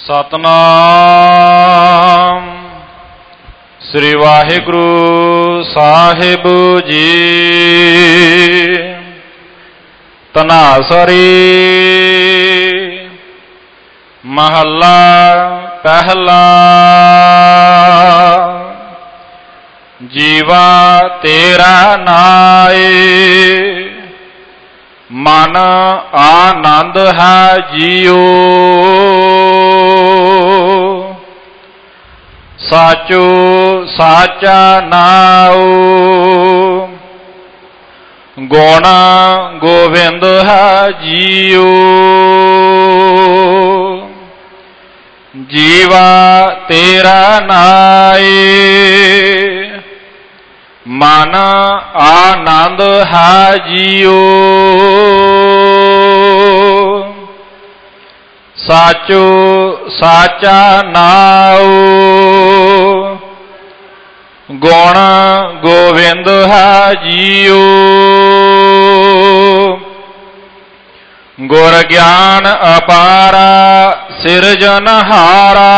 ਸਤਨਾਮ ਸ੍ਰੀ ਵਾਹਿਗੁਰੂ ਸਾਹਿਬ ਜੀ। ਧਨਾਸਰੀ ਮਹੱਲਾ ਪਹਿਲਾ। ਜੀਵਾ ਤੇਰਾ ਨਾਏ ਮਨ ਆਨੰਦ ਹੈ ਜੀਓ। ਸਾਚੋ ਸਾਚਾ ਨਾਉ ਗੁਣ ਗੋਬਿੰਦ ਹੈ ਜੀਓ। ਜੀਵਾ ਤੇਰਾ ਨਾਏ ਮਨ ਆਨੰਦ ਹੈ ਜੀਓ। ਸਾਚੋ ਸਾਚਾ ਨਾਉ ਗੁਣ ਗੋਬਿੰਦ ਹੈ ਜੀਓ। ਗੁਰ ਗਿਆਨ ਅਪਾਰਾ ਸਿਰਜਨਹਾਰਾ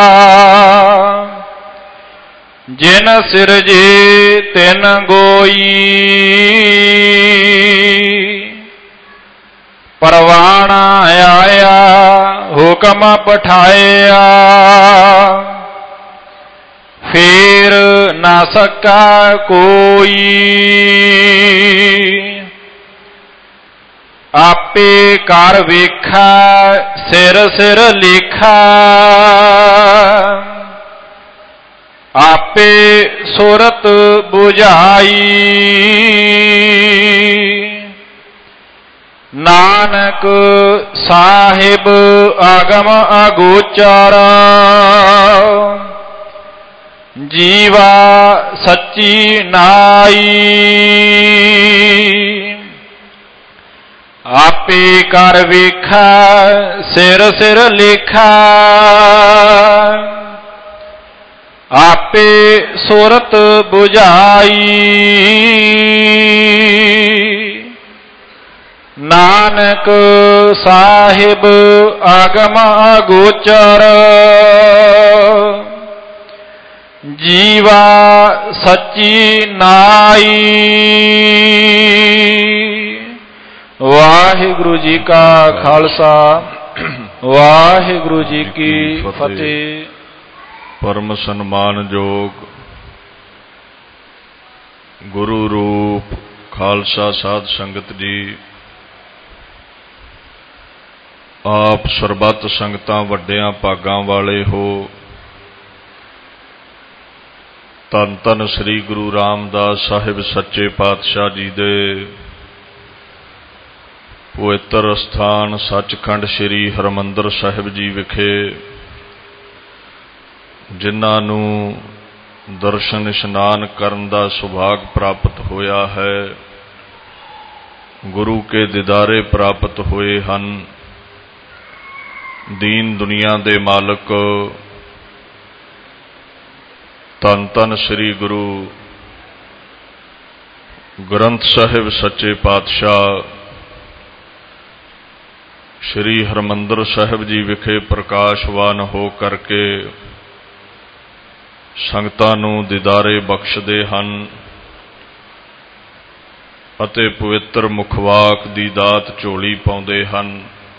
ਜਿਨ ਸਿਰਜੇ ਤਿਨ ਗੋਈ। ਪਰਵਾਣਾ ਆਇਆ ਹੁਕਮ ਪਠਾਇਆ ਫੇਰ ਨਾ ਸਕਾ ਕੋਈ। ਆਪੇ ਕਰ ਵੇਖਾ ਸਿਰ ਸਿਰ ਲੇਖਾ ਆਪੇ ਸੁਰਤ ਬੁਝਾਈ। ਨਾਨਕ ਸਾਹਿਬ ਆਗਮ ਅਗੋਚਰ ਜੀਵਾ ਸੱਚੀ ਨਾਈ। ਆਪੇ ਕਰ ਵੇਖਾ ਸਿਰ ਸਿਰ ਲੇਖਾ ਆਪੇ ਸੁਰਤ ਬੁਝਾਈ। ਨਾਨਕ ਸਾਹਿਬ ਆਗਮ ਅਗੋਚਰ ਜੀਵਾ ਸੱਚੀ ਨਾਈ। ਵਾਹਿਗੁਰੂ ਜੀ ਕਾ ਖਾਲਸਾ ਵਾਹਿਗੁਰੂ ਜੀ ਕੀ ਫਤਿਹ। ਪਰਮ ਸਨਮਾਨਯੋਗ ਗੁਰੂ ਰੂਪ ਖਾਲਸਾ ਸਾਧ ਸੰਗਤ ਜੀ, ਆਪ ਸਰਬੱਤ ਸੰਗਤਾਂ ਵੱਡਿਆਂ ਭਾਗਾਂ ਵਾਲੇ ਹੋ। ਧੰਨ ਧੰਨ ਸ੍ਰੀ ਗੁਰੂ ਰਾਮਦਾਸ ਸਾਹਿਬ ਸੱਚੇ ਪਾਤਸ਼ਾਹ ਜੀ ਦੇ ਪਵਿੱਤਰ ਅਸਥਾਨ ਸੱਚਖੰਡ ਸ੍ਰੀ ਹਰਿਮੰਦਰ ਸਾਹਿਬ ਜੀ ਵਿਖੇ ਜਿਨ੍ਹਾਂ ਨੂੰ ਦਰਸ਼ਨ ਇਸ਼ਨਾਨ ਕਰਨ ਦਾ ਸੁਭਾਗ ਪ੍ਰਾਪਤ ਹੋਇਆ ਹੈ, ਗੁਰੂ ਕੇ ਦੀਦਾਰੇ ਪ੍ਰਾਪਤ ਹੋਏ ਹਨ। ਦੀਨ ਦੁਨੀਆ ਦੇ ਮਾਲਕ ਧੰਨ ਧੰਨ ਸ੍ਰੀ ਗੁਰੂ ਗ੍ਰੰਥ ਸਾਹਿਬ ਸੱਚੇ ਪਾਤਸ਼ਾਹ ਸ੍ਰੀ ਹਰਿਮੰਦਰ ਸਾਹਿਬ ਜੀ ਵਿਖੇ ਪ੍ਰਕਾਸ਼ਵਾਨ ਹੋ ਕਰਕੇ ਸੰਗਤਾਂ ਨੂੰ ਦੀਦਾਰੇ ਬਖਸ਼ਦੇ ਹਨ ਅਤੇ ਪਵਿੱਤਰ ਮੁਖਵਾਕ ਦੀ ਦਾਤ ਝੋਲੀ ਪਾਉਂਦੇ ਹਨ।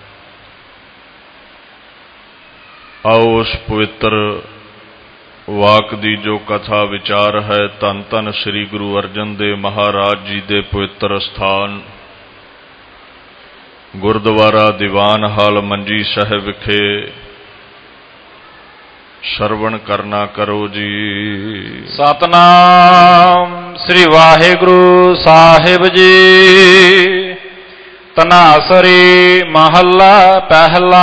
ਆਓ ਉਸ ਪਵਿੱਤਰ ਵਾਕ ਦੀ ਜੋ ਕਥਾ ਵਿਚਾਰ ਹੈ, ਧੰਨ ਧੰਨ ਸ੍ਰੀ ਗੁਰੂ ਅਰਜਨ ਦੇਵ ਮਹਾਰਾਜ ਜੀ ਦੇ ਪਵਿੱਤਰ ਅਸਥਾਨ ਗੁਰਦੁਆਰਾ ਦੀਵਾਨ ਹਾਲ ਮੰਜੀ ਸਾਹਿਬ ਵਿਖੇ ਸਰਵਣ ਕਰਨਾ ਕਰੋ ਜੀ। ਸਤਨਾਮ ਸ੍ਰੀ ਵਾਹਿਗੁਰੂ ਸਾਹਿਬ ਜੀ। ਧਨਾਸਰੀ ਮਹੱਲਾ ਪਹਿਲਾ।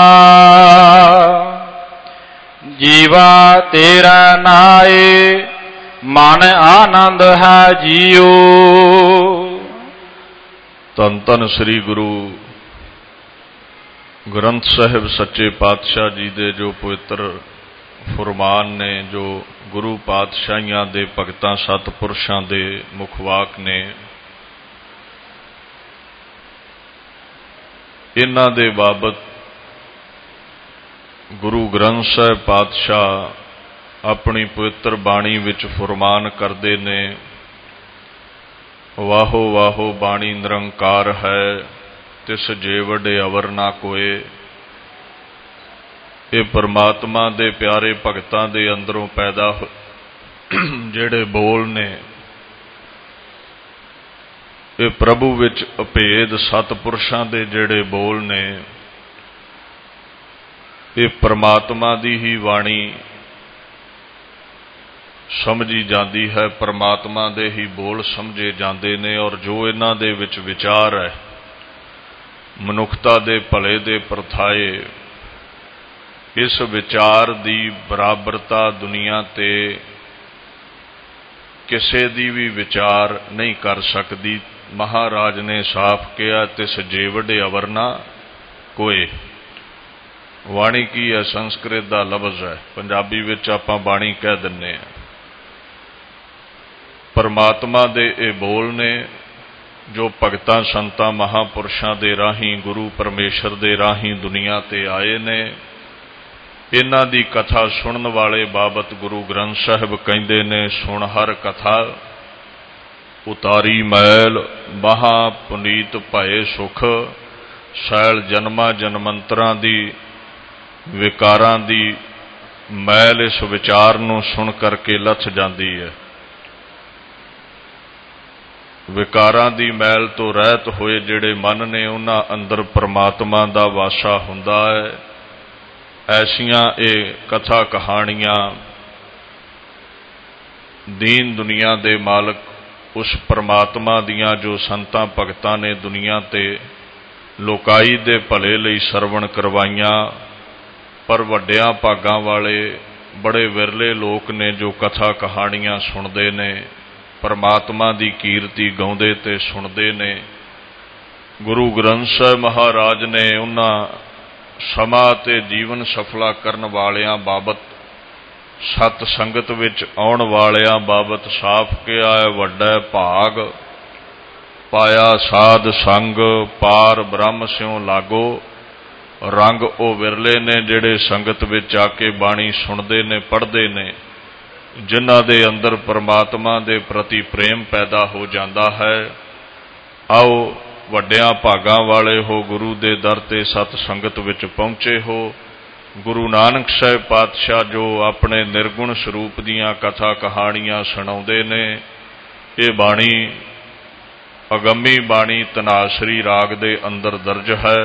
ਜੀਵਾ ਤੇਰਾ ਨਾਏ ਮਨ ਆਨੰਦ ਹੈ ਜੀਓ। ਧੰਨ ਧੰਨ ਸ੍ਰੀ ਗੁਰੂ ਗ੍ਰੰਥ ਸਾਹਿਬ ਸੱਚੇ ਪਾਤਸ਼ਾਹ ਜੀ ਦੇ ਜੋ ਪਵਿੱਤਰ ਫੁਰਮਾਨ ਨੇ, ਜੋ ਗੁਰੂ ਪਾਤਸ਼ਾਹੀਆਂ ਦੇ ਭਗਤਾਂ ਸਤਿਪੁਰਸ਼ਾਂ ਦੇ ਮੁਖਵਾਕ ਨੇ, ਇਹਨਾਂ ਦੇ ਬਾਬਤ ਗੁਰੂ ਗ੍ਰੰਥ ਸਾਹਿਬ ਪਾਤਸ਼ਾਹ ਆਪਣੀ ਪਵਿੱਤਰ ਬਾਣੀ ਵਿੱਚ ਫੁਰਮਾਨ ਕਰਦੇ ਨੇ, ਵਾਹੋ ਵਾਹੋ ਬਾਣੀ ਨਿਰੰਕਾਰ ਹੈ, ਤਿਸ ਜੇ ਵੱਡੇ ਅਵਰ ਨਾ ਕੋਏ। ਇਹ ਪਰਮਾਤਮਾ ਦੇ ਪਿਆਰੇ ਭਗਤਾਂ ਦੇ ਅੰਦਰੋਂ ਪੈਦਾ ਜਿਹੜੇ ਬੋਲ ਨੇ, ਇਹ ਪ੍ਰਭੂ ਵਿੱਚ ਅਭੇਦ ਸਤਿਪੁਰਸ਼ਾਂ ਦੇ ਜਿਹੜੇ ਬੋਲ ਨੇ, ਇਹ ਪਰਮਾਤਮਾ ਦੀ ਹੀ ਬਾਣੀ ਸਮਝੀ ਜਾਂਦੀ ਹੈ, ਪਰਮਾਤਮਾ ਦੇ ਹੀ ਬੋਲ ਸਮਝੇ ਜਾਂਦੇ ਨੇ। ਔਰ ਜੋ ਇਹਨਾਂ ਦੇ ਵਿੱਚ ਵਿਚਾਰ ਹੈ ਮਨੁੱਖਤਾ ਦੇ ਭਲੇ ਦੇ ਪਰਥਾਏ, ਇਸ ਵਿਚਾਰ ਦੀ ਬਰਾਬਰਤਾ ਦੁਨੀਆ ਤੇ ਕਿਸੇ ਦੀ ਵੀ ਵਿਚਾਰ ਨਹੀਂ ਕਰ ਸਕਦੀ। ਮਹਾਰਾਜ ਨੇ ਸਾਫ਼ ਕਿਹਾ, ਤਿਸ ਜੇ ਵੱਡੇ ਅਵਰ ਨਾ ਕੋਏ। ਬਾਣੀ ਕੀ ਹੈ? ਸੰਸਕ੍ਰਿਤ ਦਾ ਲਫ਼ਜ਼ ਹੈ, ਪੰਜਾਬੀ ਵਿੱਚ ਆਪਾਂ ਬਾਣੀ ਕਹਿ ਦਿੰਦੇ ਹਾਂ। ਪਰਮਾਤਮਾ ਦੇ ਇਹ ਬੋਲ ਨੇ ਜੋ ਭਗਤਾਂ ਸੰਤਾਂ ਮਹਾਂਪੁਰਸ਼ਾਂ ਦੇ ਰਾਹੀਂ, ਗੁਰੂ ਪਰਮੇਸ਼ਰ ਦੇ ਰਾਹੀਂ ਦੁਨੀਆ ਤੇ ਆਏ ਨੇ। ਇਹਨਾਂ ਦੀ ਕਥਾ ਸੁਣਨ ਵਾਲੇ ਬਾਬਤ ਗੁਰੂ ਗ੍ਰੰਥ ਸਾਹਿਬ ਕਹਿੰਦੇ ਨੇ, ਸੁਣ ਹਰ ਕਥਾ ਉਤਾਰੀ ਮੈਲ, ਮਹਾ ਪੁਨੀਤ ਭਏ ਸੁਖ। ਸੈਲ ਜਨਮਾਂ ਜਨਮੰਤਰਾਂ ਦੀ ਵਿਕਾਰਾਂ ਦੀ ਮੈਲ ਇਸ ਵਿਚਾਰ ਨੂੰ ਸੁਣ ਕਰਕੇ ਲੱਥ ਜਾਂਦੀ ਹੈ। ਵਿਕਾਰਾਂ ਦੀ ਮੈਲ ਤੋਂ ਰਹਿਤ ਹੋਏ ਜਿਹੜੇ ਮਨ ਨੇ, ਉਹਨਾਂ ਅੰਦਰ ਪਰਮਾਤਮਾ ਦਾ ਵਾਸਾ ਹੁੰਦਾ ਹੈ। ਐਸੀਆਂ ਇਹ ਕਥਾ ਕਹਾਣੀਆਂ ਦੀਨ ਦੁਨੀਆ ਦੇ ਮਾਲਕ ਉਸ ਪਰਮਾਤਮਾ ਦੀਆਂ ਜੋ ਸੰਤਾਂ ਭਗਤਾਂ ਨੇ ਦੁਨੀਆ ਤੇ ਲੋਕਾਈ ਦੇ ਭਲੇ ਲਈ ਸਰਵਣ ਕਰਵਾਈਆਂ। ਪਰ ਵੱਡਿਆਂ ਭਾਗਾਂ ਵਾਲੇ ਬੜੇ ਵਿਰਲੇ ਲੋਕ ਨੇ ਜੋ ਕਥਾ ਕਹਾਣੀਆਂ ਸੁਣਦੇ ਨੇ, ਪਰਮਾਤਮਾ ਦੀ ਕੀਰਤੀ ਗਾਉਂਦੇ ਤੇ ਸੁਣਦੇ ਨੇ। ਗੁਰੂ ਗ੍ਰੰਥ ਸਾਹਿਬ ਮਹਾਰਾਜ ਨੇ ਉਹਨਾਂ ਸਮਾਂ ਤੇ ਜੀਵਨ ਸਫਲਾ ਕਰਨ ਵਾਲਿਆਂ ਬਾਬਤ, ਸਤ ਸੰਗਤ ਵਿੱਚ ਆਉਣ ਵਾਲਿਆਂ ਬਾਬਤ ਸਾਫ਼ ਕਿਹਾ ਹੈ, ਵੱਡਾ ਭਾਗ ਪਾਇਆ ਸਾਧ ਸੰਗ, ਪਾਰ ਬ੍ਰਹਮ ਸਿਉ ਲਾਗੋ। ਰੰਗ ਉਹ ਵਿਰਲੇ ਨੇ ਜਿਹੜੇ ਸੰਗਤ ਵਿੱਚ ਆ ਕੇ ਬਾਣੀ ਸੁਣਦੇ ਨੇ, ਪੜ੍ਹਦੇ ਨੇ, ਜਿਨ੍ਹਾਂ ਦੇ ਅੰਦਰ ਪਰਮਾਤਮਾ ਦੇ ਪ੍ਰਤੀ ਪ੍ਰੇਮ ਪੈਦਾ ਹੋ ਜਾਂਦਾ ਹੈ। ਆਓ ਵੱਡਿਆਂ ਭਾਗਾਂ ਵਾਲੇ ਹੋ, ਗੁਰੂ ਦੇ ਦਰ ਤੇ ਸਤ ਸੰਗਤ ਵਿੱਚ ਪਹੁੰਚੇ ਹੋ। ਗੁਰੂ ਨਾਨਕ ਸਾਹਿਬ ਪਾਤਸ਼ਾਹ ਜੋ ਆਪਣੇ ਨਿਰਗੁਣ ਸਰੂਪ ਦੀਆਂ ਕਥਾ ਕਹਾਣੀਆਂ ਸੁਣਾਉਂਦੇ ਨੇ, ਇਹ ਬਾਣੀ ਅਗੰਮੀ ਬਾਣੀ ਧਨਾਸਰੀ ਰਾਗ ਦੇ ਅੰਦਰ ਦਰਜ ਹੈ।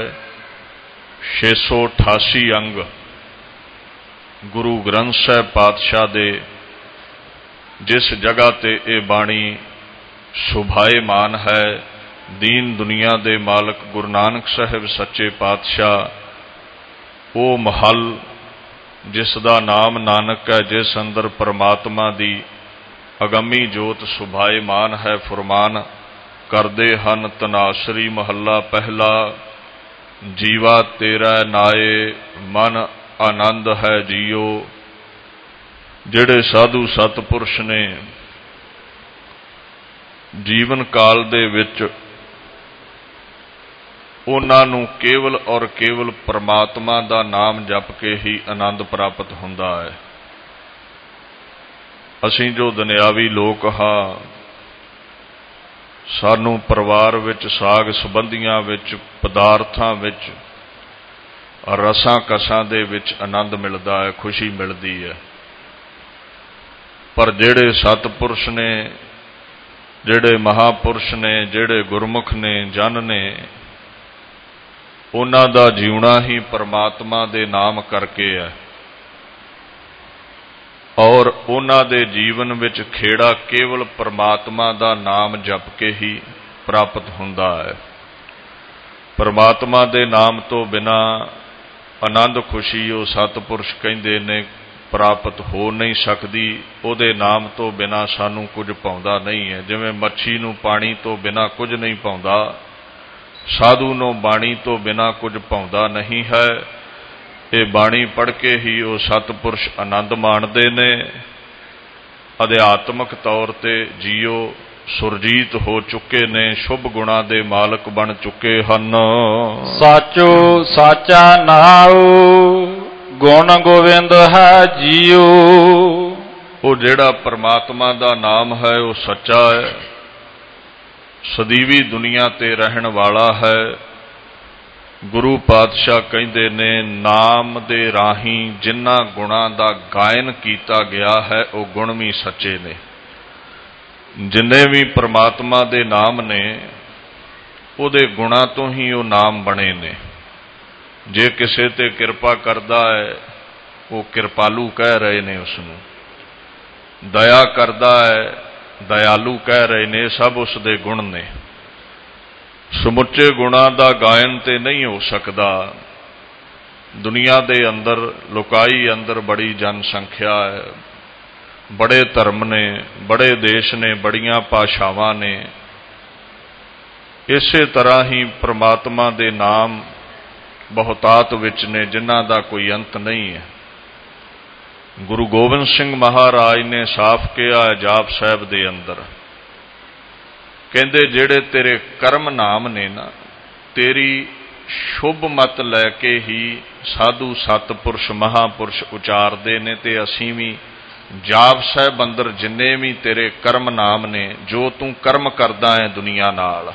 688 ਅੰਗ ਗੁਰੂ ਗ੍ਰੰਥ ਸਾਹਿਬ ਪਾਤਸ਼ਾਹ ਦੇ ਜਿਸ ਜਗ੍ਹਾ ਤੇ ਇਹ ਬਾਣੀ ਸ਼ੋਭਾਏਮਾਨ ਹੈ, ਦੀਨ ਦੁਨੀਆ ਦੇ ਮਾਲਕ ਗੁਰੂ ਨਾਨਕ ਸਾਹਿਬ ਸੱਚੇ ਪਾਤਸ਼ਾਹ, ਉਹ ਮਹੱਲ ਜਿਸ ਦਾ ਨਾਮ ਨਾਨਕ ਹੈ, ਜਿਸ ਅੰਦਰ ਪਰਮਾਤਮਾ ਦੀ ਅਗੰਮੀ ਜੋਤ ਸ਼ੋਭਾਏਮਾਨ ਹੈ, ਫੁਰਮਾਨ ਕਰਦੇ ਹਨ, ਧਨਾਸਰੀ ਮਹੱਲਾ ਪਹਿਲਾ। ਜੀਵਾ ਤੇਰਾ ਨਾਏ ਮਨ ਆਨੰਦ ਹੈ ਜੀਓ। ਜਿਹੜੇ ਸਾਧੂ ਸਤਪੁਰਸ਼ ਨੇ ਜੀਵਨ ਕਾਲ ਦੇ ਵਿੱਚ ਉਹਨਾਂ ਨੂੰ ਕੇਵਲ ਔਰ ਕੇਵਲ ਪਰਮਾਤਮਾ ਦਾ ਨਾਮ ਜਪ ਕੇ ਹੀ ਆਨੰਦ ਪ੍ਰਾਪਤ ਹੁੰਦਾ ਹੈ। ਅਸੀਂ ਜੋ ਦੁਨਿਆਵੀ ਲੋਕ ਹਾਂ, ਸਾਨੂੰ ਪਰਿਵਾਰ ਵਿੱਚ, ਸਾਗ ਸੰਬੰਧੀਆਂ ਵਿੱਚ, ਪਦਾਰਥਾਂ ਵਿੱਚ, ਰਸਾਂ ਕਸਾਂ ਦੇ ਵਿੱਚ ਆਨੰਦ ਮਿਲਦਾ ਹੈ, ਖੁਸ਼ੀ ਮਿਲਦੀ ਹੈ। ਪਰ ਜਿਹੜੇ ਸਤਿਪੁਰਸ਼ ਨੇ, ਜਿਹੜੇ ਮਹਾਪੁਰਸ਼ ਨੇ, ਜਿਹੜੇ ਗੁਰਮੁਖ ਨੇ, ਜਨ ਨੇ, ਉਹਨਾਂ ਦਾ ਜਿਉਣਾ ਹੀ ਪਰਮਾਤਮਾ ਦੇ ਨਾਮ ਕਰਕੇ ਹੈ। ਔਰ ਉਹਨਾਂ ਦੇ ਜੀਵਨ ਵਿੱਚ ਖੇੜਾ ਕੇਵਲ ਪਰਮਾਤਮਾ ਦਾ ਨਾਮ ਜਪ ਕੇ ਹੀ ਪ੍ਰਾਪਤ ਹੁੰਦਾ ਹੈ। ਪਰਮਾਤਮਾ ਦੇ ਨਾਮ ਤੋਂ ਬਿਨਾ ਆਨੰਦ ਖੁਸ਼ੀ, ਉਹ ਸਤਿਪੁਰਸ਼ ਕਹਿੰਦੇ ਨੇ, ਪ੍ਰਾਪਤ ਹੋ ਨਹੀਂ ਸਕਦੀ। ਉਹਦੇ ਨਾਮ ਤੋਂ ਬਿਨਾ ਸਾਨੂੰ ਕੁਝ ਪਾਉਂਦਾ ਨਹੀਂ ਹੈ। ਜਿਵੇਂ ਮੱਛੀ ਨੂੰ ਪਾਣੀ ਤੋਂ ਬਿਨਾ ਕੁਝ ਨਹੀਂ ਪਾਉਂਦਾ, ਸਾਧੂ ਨੂੰ ਬਾਣੀ ਤੋਂ ਬਿਨਾ ਕੁਝ ਪਾਉਂਦਾ ਨਹੀਂ ਹੈ। ਇਹ ਬਾਣੀ ਪੜ੍ਹ ਕੇ ਹੀ ਉਹ ਸਤਿਪੁਰਸ਼ ਆਨੰਦ ਮਾਣਦੇ ਨੇ। ਅਧਿਆਤਮਕ ਤੌਰ ਤੇ ਜੀਓ ਸੁਰਜੀਤ ਹੋ ਚੁੱਕੇ ਨੇ, ਸ਼ੁਭ ਗੁਣਾਂ ਦੇ ਮਾਲਕ ਬਣ ਚੁੱਕੇ ਹਨ। ਸਾਚੋ ਸਾਚਾ ਨਾਉ ਗੁਣ ਗੋਬਿੰਦ ਹੈ ਜੀਉ। ਉਹ ਜਿਹੜਾ ਪਰਮਾਤਮਾ ਦਾ ਨਾਮ ਹੈ ਉਹ ਸੱਚਾ ਹੈ, ਸਦੀਵੀ ਦੁਨੀਆ ਤੇ ਰਹਿਣ ਵਾਲਾ ਹੈ। ਗੁਰੂ ਪਾਤਸ਼ਾਹ ਕਹਿੰਦੇ ਨੇ, ਨਾਮ ਦੇ ਰਾਹੀਂ ਜਿਨ੍ਹਾਂ ਗੁਣਾਂ ਦਾ ਗਾਇਨ ਕੀਤਾ ਗਿਆ ਹੈ ਉਹ ਗੁਣ ਵੀ ਸੱਚੇ ਨੇ। ਜਿੰਨੇ ਵੀ ਪਰਮਾਤਮਾ ਦੇ ਨਾਮ ਨੇ ਉਹਦੇ ਗੁਣਾਂ ਤੋਂ ਹੀ ਉਹ ਨਾਮ ਬਣੇ ਨੇ। ਜੇ ਕਿਸੇ ਤੇ ਕਿਰਪਾ ਕਰਦਾ ਹੈ ਉਹ ਕਿਰਪਾਲੂ ਕਹਿ ਰਹੇ ਨੇ, ਉਸ ਨੂੰ ਦਇਆ ਕਰਦਾ ਹੈ ਦਇਆਲੂ ਕਹਿ ਰਹੇ ਨੇ। ਸਭ ਉਸ ਦੇ ਗੁਣ ਨੇ। ਸਮੁੱਚੇ ਗੁਣਾਂ ਦਾ ਗਾਇਨ ਤੇ ਨਹੀਂ ਹੋ ਸਕਦਾ। ਦੁਨੀਆ ਦੇ ਅੰਦਰ ਲੁਕਾਈ ਅੰਦਰ ਬੜੀ ਜਨਸੰਖਿਆ ਹੈ, ਬੜੇ ਧਰਮ ਨੇ, ਬੜੇ ਦੇਸ਼ ਨੇ, ਬੜੀਆਂ ਭਾਸ਼ਾਵਾਂ ਨੇ। ਇਸੇ ਤਰ੍ਹਾਂ ਹੀ ਪ੍ਰਮਾਤਮਾ ਦੇ ਨਾਮ ਬਹੁਤਾਤ ਵਿੱਚ ਨੇ, ਜਿਨ੍ਹਾਂ ਦਾ ਕੋਈ ਅੰਤ ਨਹੀਂ ਹੈ। ਗੁਰੂ ਗੋਬਿੰਦ ਸਿੰਘ ਮਹਾਰਾਜ ਨੇ ਸਾਫ਼ ਕਿਹਾ ਹੈ ਜਾਪ ਸਾਹਿਬ ਦੇ ਅੰਦਰ, ਕਹਿੰਦੇ ਜਿਹੜੇ ਤੇਰੇ ਕਰਮ ਨਾਮ ਨੇ ਨਾ, ਤੇਰੀ ਸ਼ੁਭ ਮਤ ਲੈ ਕੇ ਹੀ ਸਾਧੂ ਸਤਪੁਰਸ਼ ਮਹਾਪੁਰਸ਼ ਉਚਾਰਦੇ ਨੇ। ਤੇ ਅਸੀਂ ਵੀ ਜਾਪ ਸਾਹਿਬ ਅੰਦਰ ਜਿੰਨੇ ਵੀ ਤੇਰੇ ਕਰਮ ਨਾਮ ਨੇ, ਜੋ ਤੂੰ ਕਰਮ ਕਰਦਾ ਹੈ ਦੁਨੀਆ ਨਾਲ,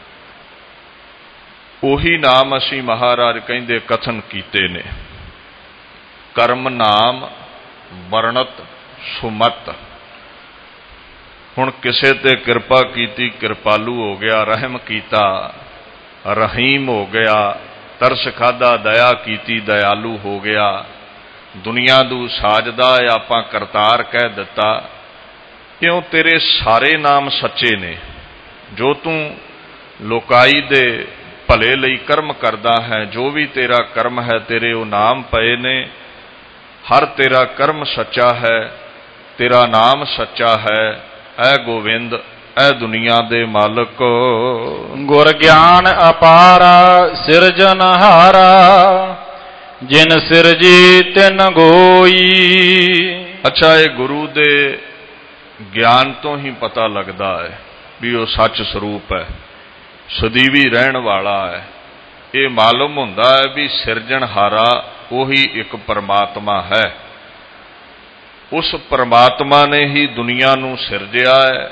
ਉਹੀ ਨਾਮ ਅਸੀਂ ਮਹਾਰਾਜ ਕਹਿੰਦੇ ਕਥਨ ਕੀਤੇ ਨੇ। ਕਰਮ ਨਾਮ ਵਰਣਤ ਸੁਮਤ। ਹੁਣ ਕਿਸੇ ਤੇ ਕਿਰਪਾ ਕੀਤੀ, ਕਿਰਪਾਲੂ ਹੋ ਗਿਆ, ਰਹਿਮ ਕੀਤਾ, ਰਹੀਮ ਹੋ ਗਿਆ, ਤਰਸ ਖਾਧਾ, ਦਇਆ ਕੀਤੀ, ਦਇਆਲੂ ਹੋ ਗਿਆ। ਦੁਨੀਆ ਨੂੰ ਸਾਜਦਾ ਆਪਾਂ ਕਰਤਾਰ ਕਹਿ ਦਿੱਤਾ। ਕਿਉਂ? ਤੇਰੇ ਸਾਰੇ ਨਾਮ ਸੱਚੇ ਨੇ। ਜੋ ਤੂੰ ਲੋਕਾਈ ਦੇ ਭਲੇ ਲਈ ਕਰਮ ਕਰਦਾ ਹੈ, ਜੋ ਵੀ ਤੇਰਾ ਕਰਮ ਹੈ, ਤੇਰੇ ਉਹ ਨਾਮ ਪਏ ਨੇ। ਹਰ ਤੇਰਾ ਕਰਮ ਸੱਚਾ ਹੈ, ਤੇਰਾ ਨਾਮ ਸੱਚਾ ਹੈ। ਐ ਗੋਬਿੰਦ, ਐ ਦੁਨੀਆ ਦੇ ਮਾਲਕ। ਗੁਰ ਗਿਆਨ ਅਪਾਰਾ ਸਿਰਜਨਹਾਰਾ, ਜਿਨ ਸਿਰਜੀ ਤਿਨ ਗੋਈ। ਅੱਛਾ, ਇਹ ਗੁਰੂ ਦੇ ਗਿਆਨ ਤੋਂ ਹੀ ਪਤਾ ਲੱਗਦਾ ਹੈ ਵੀ ਉਹ ਸੱਚ ਸਰੂਪ ਹੈ, ਸਦੀਵੀ ਰਹਿਣ ਵਾਲਾ ਹੈ। ਇਹ ਮਾਲੂਮ ਹੁੰਦਾ ਹੈ ਵੀ ਸਿਰਜਣਹਾਰਾ ਉਹੀ ਇੱਕ ਪਰਮਾਤਮਾ ਹੈ। ਉਸ ਪਰਮਾਤਮਾ ਨੇ ਹੀ ਦੁਨੀਆ ਨੂੰ ਸਿਰਜਿਆ ਹੈ,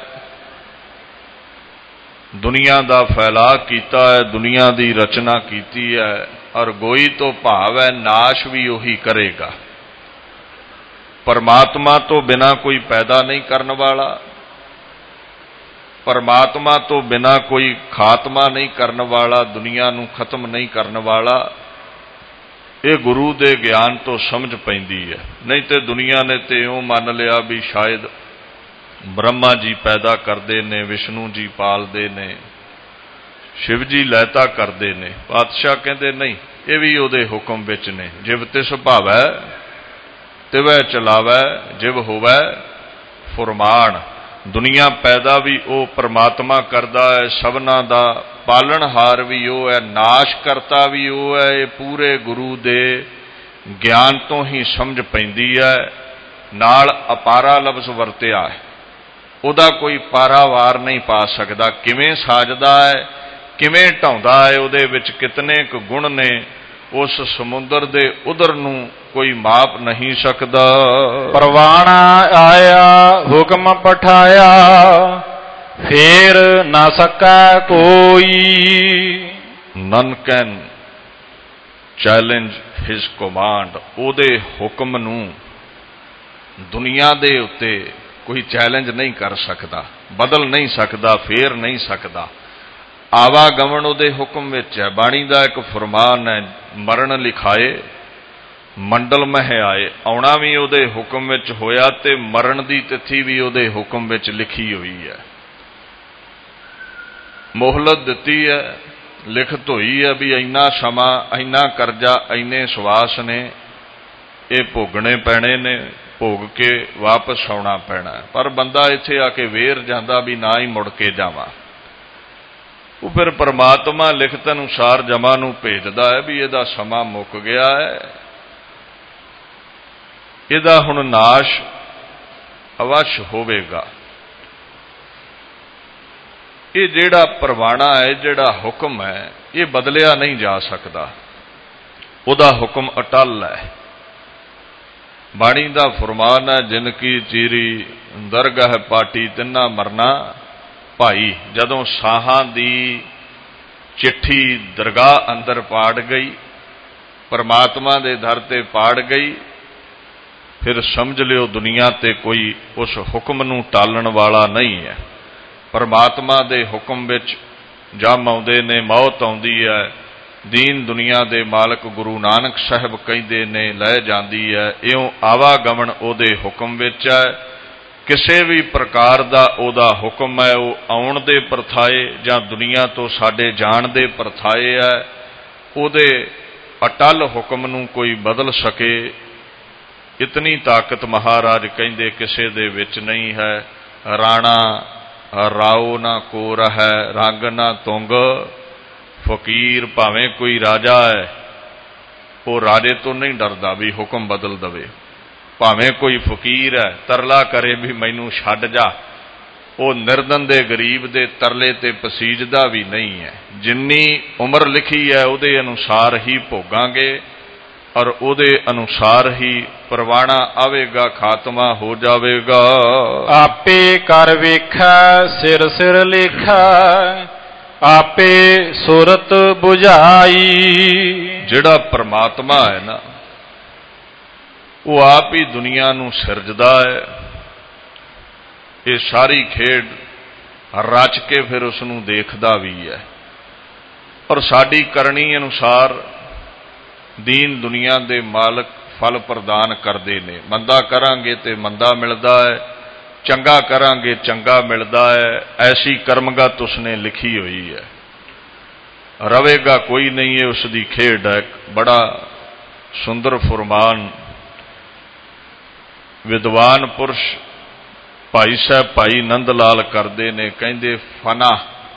ਦੁਨੀਆ ਦਾ ਫੈਲਾਅ ਕੀਤਾ ਹੈ, ਦੁਨੀਆ ਦੀ ਰਚਨਾ ਕੀਤੀ ਹੈ। ਔਰ ਗੋਈ ਤੋਂ ਭਾਵ ਹੈ ਨਾਸ਼ ਵੀ ਉਹੀ ਕਰੇਗਾ। ਪਰਮਾਤਮਾ ਤੋਂ ਬਿਨਾ ਕੋਈ ਪੈਦਾ ਨਹੀਂ ਕਰਨ ਵਾਲਾ, ਪਰਮਾਤਮਾ ਤੋਂ ਬਿਨਾ ਕੋਈ ਖਾਤਮਾ ਨਹੀਂ ਕਰਨ ਵਾਲਾ, ਦੁਨੀਆ ਨੂੰ ਖਤਮ ਨਹੀਂ ਕਰਨ ਵਾਲਾ। ਇਹ ਗੁਰੂ ਦੇ ਗਿਆਨ ਤੋਂ ਸਮਝ ਪੈਂਦੀ ਹੈ। ਨਹੀਂ ਤੇ ਦੁਨੀਆ ਨੇ ਤੇ ਇਉਂ ਮੰਨ ਲਿਆ ਵੀ ਸ਼ਾਇਦ ਬ੍ਰਹਮਾ ਜੀ ਪੈਦਾ ਕਰਦੇ ਨੇ, ਵਿਸ਼ਨੂੰ ਜੀ ਪਾਲਦੇ ਨੇ, ਸ਼ਿਵ ਜੀ ਲਹਿਤਾ ਕਰਦੇ ਨੇ। ਪਾਤਸ਼ਾਹ ਕਹਿੰਦੇ ਨਹੀਂ, ਇਹ ਵੀ ਉਹਦੇ ਹੁਕਮ ਵਿੱਚ ਨੇ। ਜਿਵ ਤਿਸ ਭਾਵੈ ਤਿਵੈ ਚਲਾਵੈ, ਜਿਵ ਹੋਵੈ ਫੁਰਮਾਨ। ਦੁਨੀਆ ਪੈਦਾ ਵੀ ਉਹ ਪਰਮਾਤਮਾ ਕਰਦਾ ਹੈ, ਸਭਨਾਂ ਦਾ ਪਾਲਣਹਾਰ ਵੀ ਉਹ ਹੈ, ਨਾਸ਼ ਕਰਤਾ ਵੀ ਉਹ ਹੈ। ਇਹ ਪੂਰੇ ਗੁਰੂ ਦੇ ਗਿਆਨ ਤੋਂ ਹੀ ਸਮਝ ਪੈਂਦੀ ਹੈ। ਨਾਲ ਅਪਾਰਾ ਲਫ਼ਜ਼ ਵਰਤਿਆ ਹੈ, ਉਹਦਾ ਕੋਈ ਪਾਰਾਵਾਰ ਨਹੀਂ ਪਾ ਸਕਦਾ। ਕਿਵੇਂ ਸਾਜਦਾ ਹੈ, ਕਿਵੇਂ ਢਾਉਂਦਾ ਹੈ, ਉਹਦੇ ਵਿੱਚ ਕਿਤਨੇ ਕੁ ਗੁਣ ਨੇ, ਉਸ ਸਮੁੰਦਰ ਦੇ ਉਦਰ ਨੂੰ ਕੋਈ ਮਾਪ ਨਹੀਂ ਸਕਦਾ। ਪਰਵਾਣਾ ਆਇਆ ਹੁਕਮ ਪਠਾਇਆ, ਫੇਰ ਨਾ ਸਕੈ ਕੋਈ। None can challenge his command. ਉਹਦੇ ਹੁਕਮ ਨੂੰ ਦੁਨੀਆ ਦੇ ਉੱਤੇ ਕੋਈ ਚੈਲੰਜ ਨਹੀਂ ਕਰ ਸਕਦਾ, ਬਦਲ ਨਹੀਂ ਸਕਦਾ, ਫੇਰ ਨਹੀਂ ਸਕਦਾ। ਆਵਾਗਮਨ ਉਹਦੇ ਹੁਕਮ ਵਿੱਚ ਹੈ। ਬਾਣੀ ਦਾ ਇੱਕ ਫਰਮਾਨ ਹੈ, ਮਰਨ ਲਿਖਾਏ ਮੰਡਲ ਮਹਿ ਆਏ। ਆਉਣਾ ਵੀ ਉਹਦੇ ਹੁਕਮ ਵਿੱਚ ਹੋਇਆ ਤੇ ਮਰਨ ਦੀ ਤਿਥੀ ਵੀ ਉਹਦੇ ਹੁਕਮ ਵਿੱਚ ਲਿਖੀ ਹੋਈ ਹੈ। ਮੋਹਲਤ ਦਿੱਤੀ ਹੈ, ਲਿਖਤ ਹੋਈ ਹੈ ਵੀ ਇੰਨਾ ਸਮਾਂ, ਇੰਨਾ ਕਰਜ਼ਾ, ਇੰਨੇ ਸਵਾਸ ਨੇ, ਇਹ ਭੋਗਣੇ ਪੈਣੇ ਨੇ, ਭੋਗ ਕੇ ਵਾਪਸ ਆਉਣਾ ਪੈਣਾ। ਪਰ ਬੰਦਾ ਇੱਥੇ ਆ ਕੇ ਵੇਰ ਜਾਂਦਾ ਵੀ ਨਾ ਹੀ ਮੁੜ ਕੇ ਜਾਵਾਂ। ਉਹ ਫਿਰ ਪਰਮਾਤਮਾ ਲਿਖਤ ਅਨੁਸਾਰ ਜਮਾਂ ਨੂੰ ਭੇਜਦਾ ਹੈ ਵੀ ਇਹਦਾ ਸਮਾਂ ਮੁੱਕ ਗਿਆ ਹੈ, ਇਹਦਾ ਹੁਣ ਨਾਸ਼ ਅਵਸ਼ ਹੋਵੇਗਾ। ਇਹ ਜਿਹੜਾ ਪਰਵਾਣਾ ਹੈ, ਜਿਹੜਾ ਹੁਕਮ ਹੈ, ਇਹ ਬਦਲਿਆ ਨਹੀਂ ਜਾ ਸਕਦਾ। ਉਹਦਾ ਹੁਕਮ ਅਟਲ ਹੈ। ਬਾਣੀ ਦਾ ਫਰਮਾਨ ਹੈ, ਜਿਨ ਕੀ ਚੀਰੀ ਦਰਗਾਹ ਪਾਟੀ ਤਿੰਨਾ ਮਰਨਾ ਭਾਈ। ਜਦੋਂ ਸਾਹਾਂ ਦੀ ਚਿੱਠੀ ਦਰਗਾਹ ਅੰਦਰ ਪਾੜ ਗਈ, ਪਰਮਾਤਮਾ ਦੇ ਦਰ ਤੇ ਪਾੜ ਗਈ, ਫਿਰ ਸਮਝ ਲਿਓ ਦੁਨੀਆ ਤੇ ਕੋਈ ਉਸ ਹੁਕਮ ਨੂੰ ਟਾਲਣ ਵਾਲਾ ਨਹੀਂ ਹੈ। ਪਰਮਾਤਮਾ ਦੇ ਹੁਕਮ ਵਿੱਚ ਜਮ ਆਉਂਦੇ ਨੇ, ਮੌਤ ਆਉਂਦੀ ਹੈ। ਦੀਨ ਦੁਨੀਆ ਦੇ ਮਾਲਕ ਗੁਰੂ ਨਾਨਕ ਸਾਹਿਬ ਕਹਿੰਦੇ ਨੇ ਲੈ ਜਾਂਦੀ ਹੈ। ਇਉਂ ਆਵਾਗਮਨ ਉਹਦੇ ਹੁਕਮ ਵਿੱਚ ਹੈ। ਕਿਸੇ ਵੀ ਪ੍ਰਕਾਰ ਦਾ ਉਹਦਾ ਹੁਕਮ ਹੈ, ਉਹ ਆਉਣ ਦੇ ਪਰਥਾਏ ਜਾਂ ਦੁਨੀਆ ਤੋਂ ਸਾਡੇ ਜਾਣ ਦੇ ਪਰਥਾਏ ਹੈ। ਉਹਦੇ ਅਟਲ ਹੁਕਮ ਨੂੰ ਕੋਈ ਬਦਲ ਸਕੇ, ਇਤਨੀ ਤਾਕਤ ਮਹਾਰਾਜ ਕਹਿੰਦੇ ਕਿਸੇ ਦੇ ਵਿੱਚ ਨਹੀਂ ਹੈ। ਰਾਣਾ ਰਾਓ ਨਾ ਕੋ ਰਹੈ, ਰੰਗ ਨਾ ਤੁੰਗ ਫਕੀਰ। ਭਾਵੇਂ ਕੋਈ ਰਾਜਾ ਹੈ, ਉਹ ਰਾਜੇ ਤੋਂ ਨਹੀਂ ਡਰਦਾ ਵੀ ਹੁਕਮ ਬਦਲ ਦਵੇ। ਭਾਵੇਂ ਕੋਈ ਫਕੀਰ ਹੈ, ਤਰਲਾ ਕਰੇ ਵੀ ਮੈਨੂੰ ਛੱਡ ਜਾ, ਉਹ ਨਿਰਧਨ ਦੇ ਗਰੀਬ ਦੇ ਤਰਲੇ ਤੇ ਪਸੀਜਦਾ ਵੀ ਨਹੀਂ ਹੈ। ਜਿੰਨੀ ਉਮਰ ਲਿਖੀ ਹੈ ਉਹਦੇ ਅਨੁਸਾਰ ਹੀ ਭੋਗਾਂਗੇ, ਔਰ ਉਹਦੇ ਅਨੁਸਾਰ ਹੀ ਪ੍ਰਵਾਣਾ ਆਵੇਗਾ, ਖਾਤਮਾ ਹੋ ਜਾਵੇਗਾ। ਆਪੇ ਕਰ ਵੇਖੈ ਸਿਰ ਸਿਰ ਲੇਖਾ, ਆਪੇ ਸੁਰਤ 부ਝਾਈ। ਜਿਹੜਾ ਪਰਮਾਤਮਾ ਹੈ ਨਾ, ਉਹ ਆਪ ਹੀ ਦੁਨੀਆ ਨੂੰ ਸਿਰਜਦਾ ਹੈ। ਇਹ ਸਾਰੀ ਖੇਡ ਰਚ ਕੇ ਫਿਰ ਉਸ ਨੂੰ ਦੇਖਦਾ ਵੀ ਹੈ, ਔਰ ਸਾਡੀ ਕਰਨੀ ਅਨੁਸਾਰ ਦੀਨ ਦੁਨੀਆ ਦੇ ਮਾਲਕ ਫਲ ਪ੍ਰਦਾਨ ਕਰਦੇ ਨੇ। ਮੰਦਾ ਕਰਾਂਗੇ ਤੇ ਮੰਦਾ ਮਿਲਦਾ ਹੈ, ਚੰਗਾ ਕਰਾਂਗੇ ਚੰਗਾ ਮਿਲਦਾ ਹੈ। ਐਸੀ ਕਰਮਗਤ ਉਸਨੇ ਲਿਖੀ ਹੋਈ ਹੈ, ਰਵੇਗਾ ਕੋਈ ਨਹੀਂ, ਹੈ ਉਸ ਦੀ ਖੇਡ ਹੈ। ਬੜਾ ਸੁੰਦਰ ਫੁਰਮਾਨ ਵਿਦਵਾਨ ਪੁਰਸ਼ ਭਾਈ ਸਾਹਿਬ ਭਾਈ ਨੰਦ ਲਾਲ ਕਰਦੇ ਨੇ। ਕਹਿੰਦੇ ਫਨਾ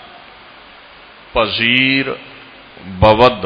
ਪਜ਼ੀਰ ਬਵਦ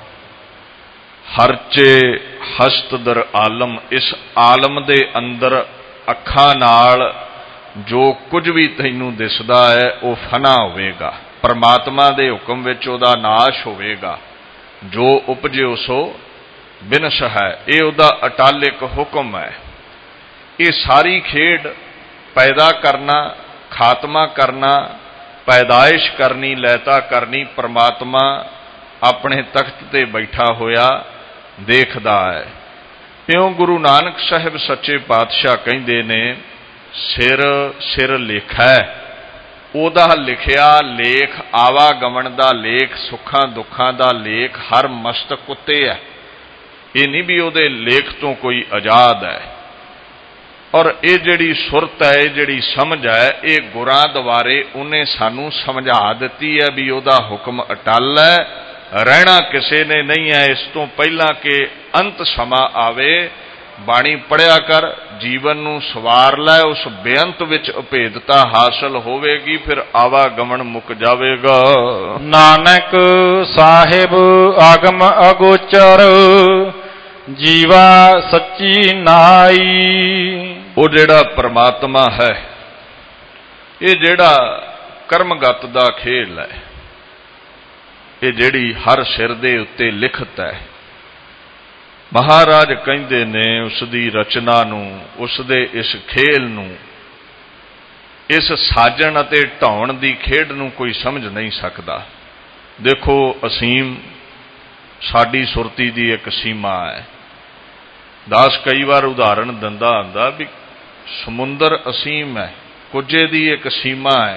ਹਰਚੇ ਹਸਤ ਦਰ ਆਲਮ। ਇਸ ਆਲਮ ਦੇ ਅੰਦਰ ਅੱਖਾਂ ਨਾਲ ਜੋ ਕੁਝ ਵੀ ਤੈਨੂੰ ਦਿਸਦਾ ਹੈ ਉਹ ਫਨਾ ਹੋਵੇਗਾ, ਪਰਮਾਤਮਾ ਦੇ ਹੁਕਮ ਵਿੱਚ ਉਹਦਾ ਨਾਸ਼ ਹੋਵੇਗਾ। ਜੋ ਉਪਜਿਓ ਸੋ ਬਿਨਸ ਹੈ, ਇਹ ਉਹਦਾ ਅਟਲ ਇੱਕ ਹੁਕਮ ਹੈ। ਇਹ ਸਾਰੀ ਖੇਡ ਪੈਦਾ ਕਰਨਾ, ਖਾਤਮਾ ਕਰਨਾ, ਪੈਦਾਇਸ਼ ਕਰਨੀ, ਲੈਤਾ ਕਰਨੀ, ਪਰਮਾਤਮਾ ਆਪਣੇ ਤਖਤ ਤੇ ਬੈਠਾ ਹੋਇਆ ਦੇਖਦਾ ਹੈ। ਇਉਂ ਗੁਰੂ ਨਾਨਕ ਸਾਹਿਬ ਸੱਚੇ ਪਾਤਸ਼ਾਹ ਕਹਿੰਦੇ ਨੇ ਸਿਰ ਸਿਰ ਲੇਖਾ। ਉਹਦਾ ਲਿਖਿਆ ਲੇਖ ਆਵਾਗਮਨ ਦਾ ਲੇਖ, ਸੁੱਖਾਂ ਦੁੱਖਾਂ ਦਾ ਲੇਖ ਹਰ ਮਸਤਕ ਉੱਤੇ ਹੈ। ਇਹ ਨਹੀਂ ਵੀ ਉਹਦੇ ਲੇਖ ਤੋਂ ਕੋਈ ਆਜ਼ਾਦ ਹੈ। ਔਰ ਇਹ ਜਿਹੜੀ ਸੁਰਤ ਹੈ, ਇਹ ਜਿਹੜੀ ਸਮਝ ਹੈ, ਇਹ ਗੁਰਾਂ ਦੁਆਰੇ ਉਹਨੇ ਸਾਨੂੰ ਸਮਝਾ ਦਿੱਤੀ ਹੈ ਵੀ ਉਹਦਾ ਹੁਕਮ ਅਟਲ ਹੈ, ਰਹਿਣਾ ਕਿਸੇ ਨੇ ਨਹੀਂ ਹੈ। ਇਸ ਤੋਂ ਪਹਿਲਾਂ ਕਿ ਅੰਤ ਸਮਾਂ ਆਵੇ, ਬਾਣੀ ਪੜ੍ਹਿਆ ਕਰ, ਜੀਵਨ ਨੂੰ ਸਵਾਰ ਲੈ, ਉਸ ਬੇਅੰਤ ਵਿੱਚ ਅਭੇਦਤਾ ਹਾਸਲ ਹੋਵੇਗੀ, ਫਿਰ ਆਵਾਗਮਨ ਮੁੱਕ ਜਾਵੇਗਾ। ਨਾਨਕ ਸਾਹਿਬ ਆਗਮ ਅਗੋਚਰ, ਜੀਵਾ ਸੱਚੀ ਨਾਈ। ਉਹ ਜਿਹੜਾ ਪਰਮਾਤਮਾ ਹੈ, ਇਹ ਜਿਹੜਾ ਕਰਮਗਤ ਦਾ ਖੇਲ ਹੈ, ਇਹ ਜਿਹੜੀ ਹਰ ਸਿਰ ਦੇ ਉੱਤੇ ਲਿਖਤ ਹੈ। ਮਹਾਰਾਜ ਕਹਿੰਦੇ ਨੇ ਉਸ ਦੀ ਰਚਨਾ ਨੂੰ, ਉਸ ਦੇ ਇਸ ਖੇਲ ਨੂੰ, ਇਸ ਸਾਜਣ ਅਤੇ ਢਾਉਣ ਦੀ ਖੇਡ ਨੂੰ ਕੋਈ ਸਮਝ ਨਹੀਂ ਸਕਦਾ। ਦੇਖੋ ਅਸੀਮ ਸਾਡੀ ਸੁਰਤੀ ਦੀ ਇੱਕ ਸੀਮਾ ਹੈ। ਦਾਸ ਕਈ ਵਾਰ ਉਦਾਹਰਣ ਦਿੰਦਾ ਹੁੰਦਾ ਵੀ ਸਮੁੰਦਰ ਅਸੀਮ ਹੈ, ਕੁੱਜੇ ਦੀ ਇੱਕ ਸੀਮਾ ਹੈ।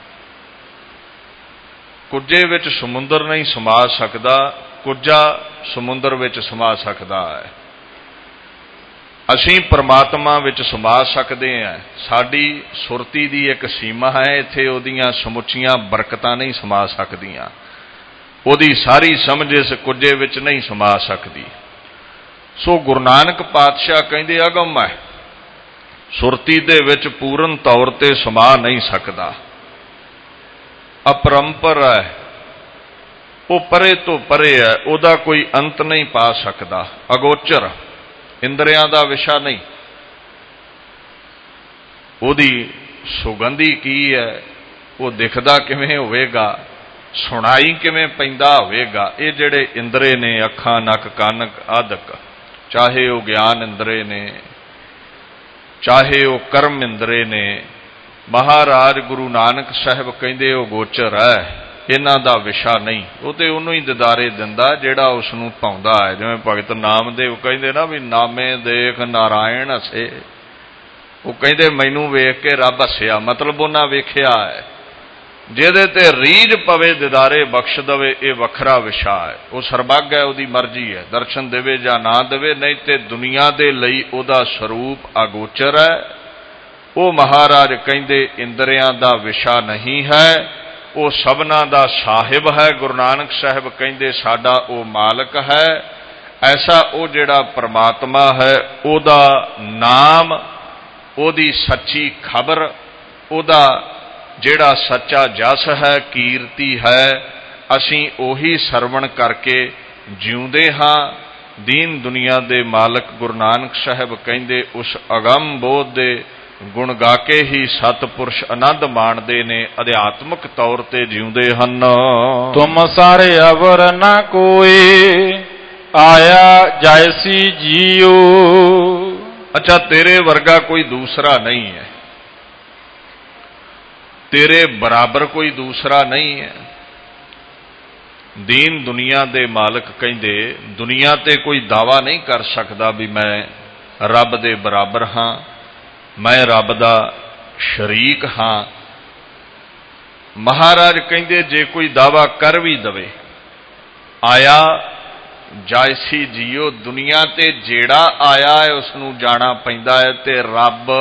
ਕੁੱਜੇ ਵਿੱਚ ਸਮੁੰਦਰ ਨਹੀਂ ਸਮਾ ਸਕਦਾ, ਕੁੱਜਾ ਸਮੁੰਦਰ ਵਿੱਚ ਸਮਾ ਸਕਦਾ ਹੈ। ਅਸੀਂ ਪਰਮਾਤਮਾ ਵਿੱਚ ਸਮਾ ਸਕਦੇ ਹਾਂ। ਸਾਡੀ ਸੁਰਤੀ ਦੀ ਇੱਕ ਸੀਮਾ ਹੈ, ਇੱਥੇ ਉਹਦੀਆਂ ਸਮੁੱਚੀਆਂ ਬਰਕਤਾਂ ਨਹੀਂ ਸਮਾ ਸਕਦੀਆਂ, ਉਹਦੀ ਸਾਰੀ ਸਮਝ ਇਸ ਕੁੱਜੇ ਵਿੱਚ ਨਹੀਂ ਸਮਾ ਸਕਦੀ। ਸੋ ਗੁਰੂ ਨਾਨਕ ਪਾਤਸ਼ਾਹ ਕਹਿੰਦੇ ਅਗਮ ਹੈ, ਸੁਰਤੀ ਦੇ ਵਿੱਚ ਪੂਰਨ ਤੌਰ ਤੇ ਸਮਾ ਨਹੀਂ ਸਕਦਾ। ਅਪਰੰਪਰ ਹੈ, ਉਹ ਪਰੇ ਤੋਂ ਪਰੇ ਹੈ, ਉਹਦਾ ਕੋਈ ਅੰਤ ਨਹੀਂ ਪਾ ਸਕਦਾ। ਅਗੋਚਰ, ਇੰਦਰੀਆਂ ਦਾ ਵਿਸ਼ਾ ਨਹੀਂ। ਉਹਦੀ ਸੁਗੰਧੀ ਕੀ ਹੈ, ਉਹ ਦਿਖਦਾ ਕਿਵੇਂ ਹੋਵੇਗਾ, ਸੁਣਾਈ ਕਿਵੇਂ ਪੈਂਦਾ ਹੋਵੇਗਾ। ਇਹ ਜਿਹੜੇ ਇੰਦਰੇ ਨੇ, ਅੱਖਾਂ, ਨੱਕ, ਕੰਨ ਆਦਿਕ, ਚਾਹੇ ਉਹ ਗਿਆਨ ਇੰਦਰੇ ਨੇ, ਚਾਹੇ ਉਹ ਕਰਮ ਇੰਦਰੇ ਨੇ। ਮਹਾਰਾਜ ਗੁਰੂ ਨਾਨਕ ਸਾਹਿਬ ਕਹਿੰਦੇ ਉਹ ਗੋਚਰ ਹੈ, ਇਹਨਾਂ ਦਾ ਵਿਸ਼ਾ ਨਹੀਂ। ਉਹ ਤੇ ਉਹਨੂੰ ਹੀ ਦਿਦਾਰੇ ਦਿੰਦਾ ਜਿਹੜਾ ਉਸ ਨੂੰ ਪਾਉਂਦਾ ਹੈ। ਜਿਵੇਂ ਭਗਤ ਨਾਮਦੇਵ ਕਹਿੰਦੇ ਨਾ ਵੀ ਨਾਮੇ ਦੇਖ ਨਾਰਾਇਣ ਹਸੇ। ਉਹ ਕਹਿੰਦੇ ਮੈਨੂੰ ਵੇਖ ਕੇ ਰੱਬ ਹੱਸਿਆ, ਮਤਲਬ ਉਹਨਾਂ ਵੇਖਿਆ ਹੈ। ਜਿਹਦੇ ਤੇ ਰੀਝ ਪਵੇ ਦਿਦਾਰੇ ਬਖਸ਼ ਦਵੇ, ਇਹ ਵੱਖਰਾ ਵਿਸ਼ਾ ਹੈ। ਉਹ ਸਰਬੱਗ ਹੈ, ਉਹਦੀ ਮਰਜ਼ੀ ਹੈ, ਦਰਸ਼ਨ ਦੇਵੇ ਜਾਂ ਨਾ ਦੇਵੇ। ਨਹੀਂ ਤੇ ਦੁਨੀਆ ਦੇ ਲਈ ਉਹਦਾ ਸਰੂਪ ਅਗੋਚਰ ਹੈ। ਉਹ ਮਹਾਰਾਜ ਕਹਿੰਦੇ ਇੰਦਰੀਆਂ ਦਾ ਵਿਸ਼ਾ ਨਹੀਂ ਹੈ, ਉਹ ਸਭਨਾਂ ਦਾ ਸਾਹਿਬ ਹੈ। ਗੁਰੂ ਨਾਨਕ ਸਾਹਿਬ ਕਹਿੰਦੇ ਸਾਡਾ ਉਹ ਮਾਲਕ ਹੈ। ਐਸਾ ਉਹ ਜਿਹੜਾ ਪਰਮਾਤਮਾ ਹੈ, ਉਹਦਾ ਨਾਮ, ਉਹਦੀ ਸੱਚੀ ਖਬਰ, ਉਹਦਾ ਜਿਹੜਾ ਸੱਚਾ ਜਸ ਹੈ, ਕੀਰਤੀ ਹੈ, ਅਸੀਂ ਉਹੀ ਸਰਵਣ ਕਰਕੇ ਜਿਉਂਦੇ ਹਾਂ। ਦੀਨ ਦੁਨੀਆ ਦੇ ਮਾਲਕ ਗੁਰੂ ਨਾਨਕ ਸਾਹਿਬ ਕਹਿੰਦੇ ਉਸ ਅਗੰਮ ਬੋਧ ਦੇ ਗੁਣ ਗਾ ਕੇ ਹੀ ਸਤਿਪੁਰਸ਼ ਆਨੰਦ ਮਾਣਦੇ ਨੇ, ਅਧਿਆਤਮਿਕ ਤੌਰ ਤੇ ਜਿਉਂਦੇ ਹਨ। ਤੁਮ ਸਾਰੇ ਅਵਰ ਨਾ ਕੋਈ ਆਇਆ ਜੈਸੀ ਜੀਓ। ਅੱਛਾ, ਤੇਰੇ ਵਰਗਾ ਕੋਈ ਦੂਸਰਾ ਨਹੀਂ ਹੈ, ਤੇਰੇ ਬਰਾਬਰ ਕੋਈ ਦੂਸਰਾ ਨਹੀਂ ਹੈ। ਦੀਨ ਦੁਨੀਆ ਦੇ ਮਾਲਕ ਕਹਿੰਦੇ ਦੁਨੀਆ ਤੇ ਕੋਈ ਦਾਵਾ ਨਹੀਂ ਕਰ ਸਕਦਾ ਵੀ ਮੈਂ ਰੱਬ ਦੇ ਬਰਾਬਰ ਹਾਂ, ਮੈਂ ਰੱਬ ਦਾ ਸ਼ਰੀਕ ਹਾਂ। ਮਹਾਰਾਜ ਕਹਿੰਦੇ ਜੇ ਕੋਈ ਦਾਵਾ ਕਰ ਵੀ ਦਵੇ, ਆਇਆ ਜਾਇਸੀ ਜੀਓ, ਦੁਨੀਆ ਤੇ ਜਿਹੜਾ ਆਇਆ ਹੈ ਉਸ ਨੂੰ ਜਾਣਾ ਪੈਂਦਾ ਹੈ, ਤੇ ਰੱਬ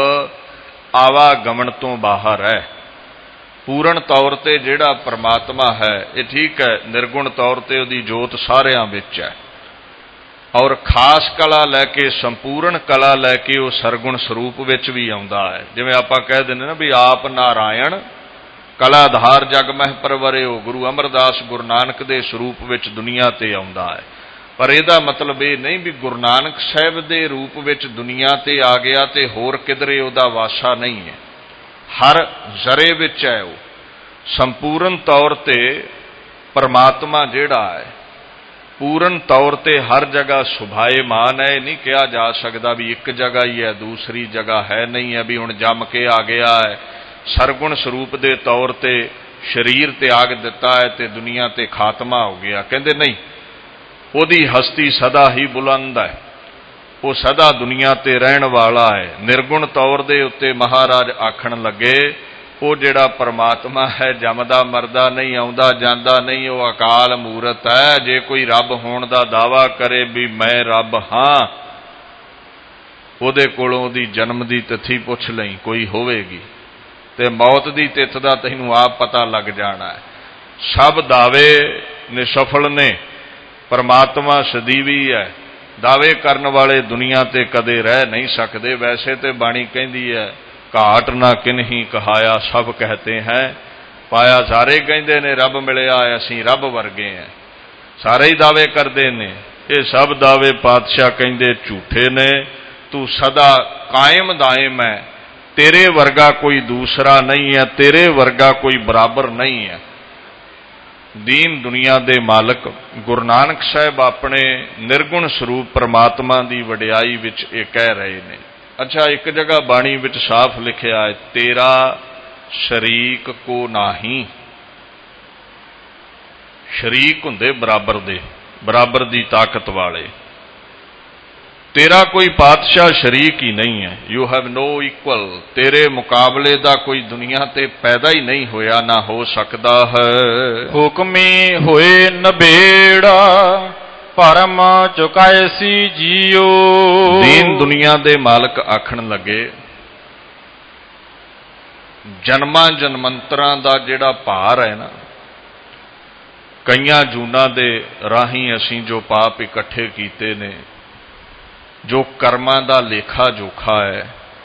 ਆਵਾਗਮਨ ਤੋਂ ਬਾਹਰ ਹੈ। ਪੂਰਨ ਤੌਰ ਤੇ ਜਿਹੜਾ ਪਰਮਾਤਮਾ ਹੈ, ਇਹ ਠੀਕ ਹੈ, ਨਿਰਗੁਣ ਤੌਰ ਤੇ ਉਹਦੀ ਜੋਤ ਸਾਰਿਆਂ ਵਿੱਚ ਹੈ, ਔਰ ਖਾਸ ਕਲਾ ਲੈ ਕੇ, ਸੰਪੂਰਨ ਕਲਾ ਲੈ ਕੇ ਉਹ ਸਰਗੁਣ ਸਰੂਪ ਵਿੱਚ ਵੀ ਆਉਂਦਾ ਹੈ। ਜਿਵੇਂ ਆਪਾਂ ਕਹਿ ਦਿੰਦੇ ਨਾ ਵੀ ਆਪ ਨਾਰਾਇਣ ਕਲਾਧਾਰ ਜਗ ਮਹਿ ਪਰਵਰਿਓ, ਗੁਰੂ ਅਮਰਦਾਸ ਗੁਰੂ ਨਾਨਕ ਦੇ ਸਰੂਪ ਵਿੱਚ ਦੁਨੀਆ ਤੇ ਆਉਂਦਾ ਹੈ। ਪਰ ਇਹਦਾ ਮਤਲਬ ਇਹ ਨਹੀਂ ਵੀ ਗੁਰੂ ਨਾਨਕ ਸਾਹਿਬ ਦੇ ਰੂਪ ਵਿੱਚ ਦੁਨੀਆ ਤੇ ਆ ਗਿਆ ਤੇ ਹੋਰ ਕਿਧਰੇ ਉਹਦਾ ਵਾਸਾ ਨਹੀਂ ਹੈ। ਹਰ ਜ਼ਰੇ ਵਿੱਚ ਹੈ ਉਹ। ਸੰਪੂਰਨ ਤੌਰ ਤੇ ਪਰਮਾਤਮਾ ਜਿਹੜਾ ਹੈ, ਪੂਰਨ ਤੌਰ ਤੇ ਹਰ ਜਗ੍ਹਾ ਸੁਭਾਏਮਾਨ ਹੈ। ਇਹ ਨਹੀਂ ਕਿਹਾ ਜਾ ਸਕਦਾ ਵੀ ਇੱਕ ਜਗ੍ਹਾ ਹੀ ਹੈ, ਦੂਸਰੀ ਜਗ੍ਹਾ ਹੈ ਨਹੀਂ ਹੈ, ਵੀ ਹੁਣ ਜੰਮ ਕੇ ਆ ਗਿਆ ਹੈ। ਸਰਗੁਣ ਸਰੂਪ ਦੇ ਤੌਰ ਤੇ ਸਰੀਰ ਤਿਆਗ ਦਿੱਤਾ ਹੈ ਤੇ ਦੁਨੀਆ ਤੇ ਖਾਤਮਾ ਹੋ ਗਿਆ। ਕਹਿੰਦੇ ਨਹੀਂ, ਉਹਦੀ ਹਸਤੀ ਸਦਾ ਹੀ ਬੁਲੰਦ ਹੈ, ਉਹ ਸਦਾ ਦੁਨੀਆ ਤੇ ਰਹਿਣ ਵਾਲਾ ਹੈ। ਨਿਰਗੁਣ ਤੌਰ ਦੇ ਉੱਤੇ ਮਹਾਰਾਜ ਆਖਣ ਲੱਗੇ ਉਹ ਜਿਹੜਾ ਪਰਮਾਤਮਾ ਹੈ ਜੰਮਦਾ ਮਰਦਾ ਨਹੀਂ, ਆਉਂਦਾ ਜਾਂਦਾ ਨਹੀਂ, ਉਹ ਅਕਾਲ ਮੂਰਤ ਹੈ। ਜੇ ਕੋਈ ਰੱਬ ਹੋਣ ਦਾ ਦਾਵਾ ਕਰੇ ਵੀ ਮੈਂ ਰੱਬ ਹਾਂ, ਉਹਦੇ ਕੋਲੋਂ ਉਹਦੀ ਜਨਮ ਦੀ ਤਿਥੀ ਪੁੱਛ ਲਈ, ਕੋਈ ਹੋਵੇਗੀ, ਤੇ ਮੌਤ ਦੀ ਤਿਥ ਦਾ ਤੈਨੂੰ ਆਪ ਪਤਾ ਲੱਗ ਜਾਣਾ ਹੈ। ਸਭ ਦਾਅਵੇ ਨਿਸਫਲ ਨੇ, ਪਰਮਾਤਮਾ ਸਦੀਵੀ ਹੈ। ਦਾਅਵੇ ਕਰਨ ਵਾਲੇ ਦੁਨੀਆ ਤੇ ਕਦੇ ਰਹਿ ਨਹੀਂ ਸਕਦੇ। ਵੈਸੇ ਤੇ ਬਾਣੀ ਕਹਿੰਦੀ ਹੈ ਘਾਟ ਨਾ ਕਿਨਹੀ ਕਹਾਇਆ ਸਭ ਕਹਤੇ ਹੈ, ਪਾਇਆ ਸਾਰੇ ਕਹਿੰਦੇ ਨੇ ਰੱਬ ਮਿਲਿਆ, ਅਸੀਂ ਰੱਬ ਵਰਗੇ ਹਾਂ। ਸਾਰੇ ਹੀ ਦਾਅਵੇ ਕਰਦੇ ਨੇ, ਇਹ ਸਭ ਦਾਅਵੇ ਪਾਤਸ਼ਾਹ ਕਹਿੰਦੇ ਝੂਠੇ ਨੇ। ਤੂੰ ਸਦਾ ਕਾਇਮ ਦਾਇਮ ਹੈ, ਤੇਰੇ ਵਰਗਾ ਕੋਈ ਦੂਸਰਾ ਨਹੀਂ ਹੈ, ਤੇਰੇ ਵਰਗਾ ਕੋਈ ਬਰਾਬਰ ਨਹੀਂ ਹੈ। ਦੀਨ ਦੁਨੀਆ ਦੇ ਮਾਲਕ ਗੁਰੂ ਨਾਨਕ ਸਾਹਿਬ ਆਪਣੇ ਨਿਰਗੁਣ ਸਰੂਪ ਪਰਮਾਤਮਾ ਦੀ ਵਡਿਆਈ ਵਿੱਚ ਇਹ ਕਹਿ ਰਹੇ ਨੇ। ਅੱਛਾ, ਇੱਕ ਜਗ੍ਹਾ ਬਾਣੀ ਵਿੱਚ ਸਾਫ਼ ਲਿਖਿਆ ਹੈ ਤੇਰਾ ਸ਼ਰੀਕ ਕੋ ਨਾਹੀ। ਸ਼ਰੀਕ ਹੁੰਦੇ ਬਰਾਬਰ ਦੇ, ਬਰਾਬਰ ਦੀ ਤਾਕਤ ਵਾਲੇ। ਤੇਰਾ ਕੋਈ ਪਾਤਸ਼ਾਹ ਸ਼ਰੀਕ ਹੀ ਨਹੀਂ ਹੈ। ਯੂ ਹੈਵ ਨੋ ਇਕੁਅਲ, ਤੇਰੇ ਮੁਕਾਬਲੇ ਦਾ ਕੋਈ ਦੁਨੀਆ ਤੇ ਪੈਦਾ ਹੀ ਨਹੀਂ ਹੋਇਆ, ਨਾ ਹੋ ਸਕਦਾ ਹੈ। ਹੁਕਮੀ ਹੋਏ ਨਬੇੜਾ ਭਰਮ ਚੁਕਾਇਸੀ ਜੀਓ। ਦੀਨ ਦੁਨੀਆ ਦੇ ਮਾਲਕ ਆਖਣ ਲੱਗੇ ਜਨਮਾਂ ਜਨਮੰਤਰਾਂ ਦਾ ਜਿਹੜਾ ਭਾਰ ਹੈ ਨਾ, ਕਈਆਂ ਜੂਨਾਂ ਦੇ ਰਾਹੀਂ ਅਸੀਂ ਜੋ ਪਾਪ ਇਕੱਠੇ ਕੀਤੇ ਨੇ, ਜੋ ਕਰਮਾਂ ਦਾ ਲੇਖਾ ਜੋਖਾ ਹੈ,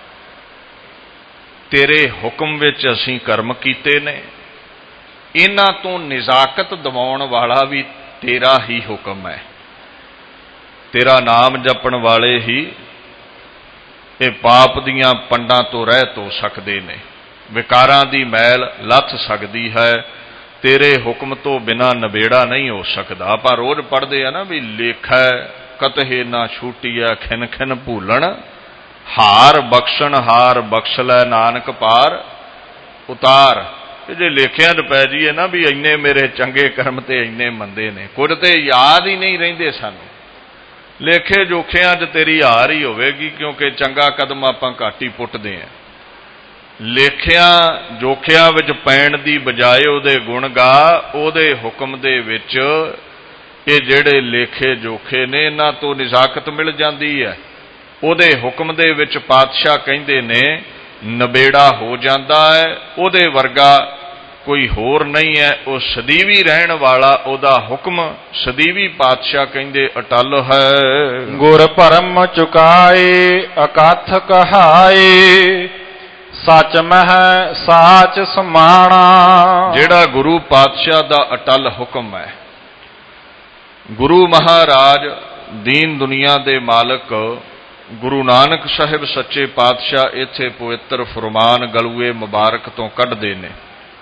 ਤੇਰੇ ਹੁਕਮ ਵਿੱਚ ਅਸੀਂ ਕਰਮ ਕੀਤੇ ਨੇ। ਇਹਨਾਂ ਤੋਂ ਨਿਜ਼ਾਕਤ ਦਿਵਾਉਣ ਵਾਲਾ ਵੀ ਤੇਰਾ ਹੀ ਹੁਕਮ ਹੈ। ਤੇਰਾ ਨਾਮ ਜਪਣ ਵਾਲੇ ਹੀ ਇਹ ਪਾਪ ਦੀਆਂ ਪੰਡਾਂ ਤੋਂ ਰਹਿਤ ਹੋ ਸਕਦੇ ਨੇ, ਵਿਕਾਰਾਂ ਦੀ ਮੈਲ ਲੱਥ ਸਕਦੀ ਹੈ। ਤੇਰੇ ਹੁਕਮ ਤੋਂ ਬਿਨਾਂ ਨਬੇੜਾ ਨਹੀਂ ਹੋ ਸਕਦਾ। ਆਪਾਂ ਰੋਜ਼ ਪੜ੍ਹਦੇ ਆ ਨਾ ਵੀ ਲੇਖਾ ਕਤਹੇ ਨਾ ਛੂਟੀਆ ਖਿਨ ਖਿਨ ਭੂਲਣ, ਹਾਰ ਬਖਸ਼ਣ ਹਾਰ ਬਖਸ਼ ਲੈ ਨਾਨਕ ਪਾਰ ਉਤਾਰ। ਕਿ ਜੇ ਲੇਖਿਆਂ 'ਚ ਪੈ ਜਾਈਏ ਨਾ ਵੀ ਇੰਨੇ ਮੇਰੇ ਚੰਗੇ ਕਰਮ ਤੇ ਇੰਨੇ ਮੰਦੇ ਨੇ, ਕੁਝ ਤੇ ਯਾਦ ਹੀ ਨਹੀਂ ਰਹਿੰਦੇ ਸਾਨੂੰ। ਲੇਖੇ ਜੋਖਿਆਂ 'ਚ ਤੇਰੀ ਹਾਰ ਹੀ ਹੋਵੇਗੀ, ਕਿਉਂਕਿ ਚੰਗਾ ਕਦਮ ਆਪਾਂ ਘੱਟ ਹੀ ਪੁੱਟਦੇ ਹਾਂ। ਲੇਖਿਆਂ ਜੋਖਿਆਂ ਵਿੱਚ ਪੈਣ ਦੀ ਬਜਾਏ ਉਹਦੇ ਗੁਣ ਗਾ, ਉਹਦੇ ਹੁਕਮ ਦੇ ਵਿੱਚ ਇਹ ਜਿਹੜੇ ਲੇਖੇ ਜੋਖੇ ਨੇ ਇਹਨਾਂ ਤੋਂ ਨਿਜ਼ਾਕਤ ਮਿਲ ਜਾਂਦੀ ਹੈ। ਉਹਦੇ ਹੁਕਮ ਦੇ ਵਿੱਚ ਪਾਤਸ਼ਾਹ ਕਹਿੰਦੇ ਨੇ ਨਬੇੜਾ ਹੋ ਜਾਂਦਾ ਹੈ। ਉਹਦੇ ਵਰਗਾ ਕੋਈ ਹੋਰ ਨਹੀਂ ਹੈ। ਉਹ ਸਦੀਵੀ ਰਹਿਣ ਵਾਲਾ, ਉਹਦਾ ਹੁਕਮ ਸਦੀਵੀ ਪਾਤਸ਼ਾਹ ਕਹਿੰਦੇ ਅਟਲ ਹੈ। ਗੁਰ ਭਰਮ ਚੁਕਾਏ ਅਕਥ ਕਹਾਏ, ਸੱਚ ਮਹਿ ਸਾਚ ਸਮਾਣਾ। ਜਿਹੜਾ ਗੁਰੂ ਪਾਤਸ਼ਾਹ ਦਾ ਅਟਲ ਹੁਕਮ ਹੈ, ਗੁਰੂ ਮਹਾਰਾਜ ਦੀਨ ਦੁਨੀਆ ਦੇ ਮਾਲਕ ਗੁਰੂ ਨਾਨਕ ਸਾਹਿਬ ਸੱਚੇ ਪਾਤਸ਼ਾਹ ਇੱਥੇ ਪਵਿੱਤਰ ਫਰਮਾਨ ਗਲੂਏ ਮੁਬਾਰਕ ਤੋਂ ਕੱਢਦੇ ਨੇ।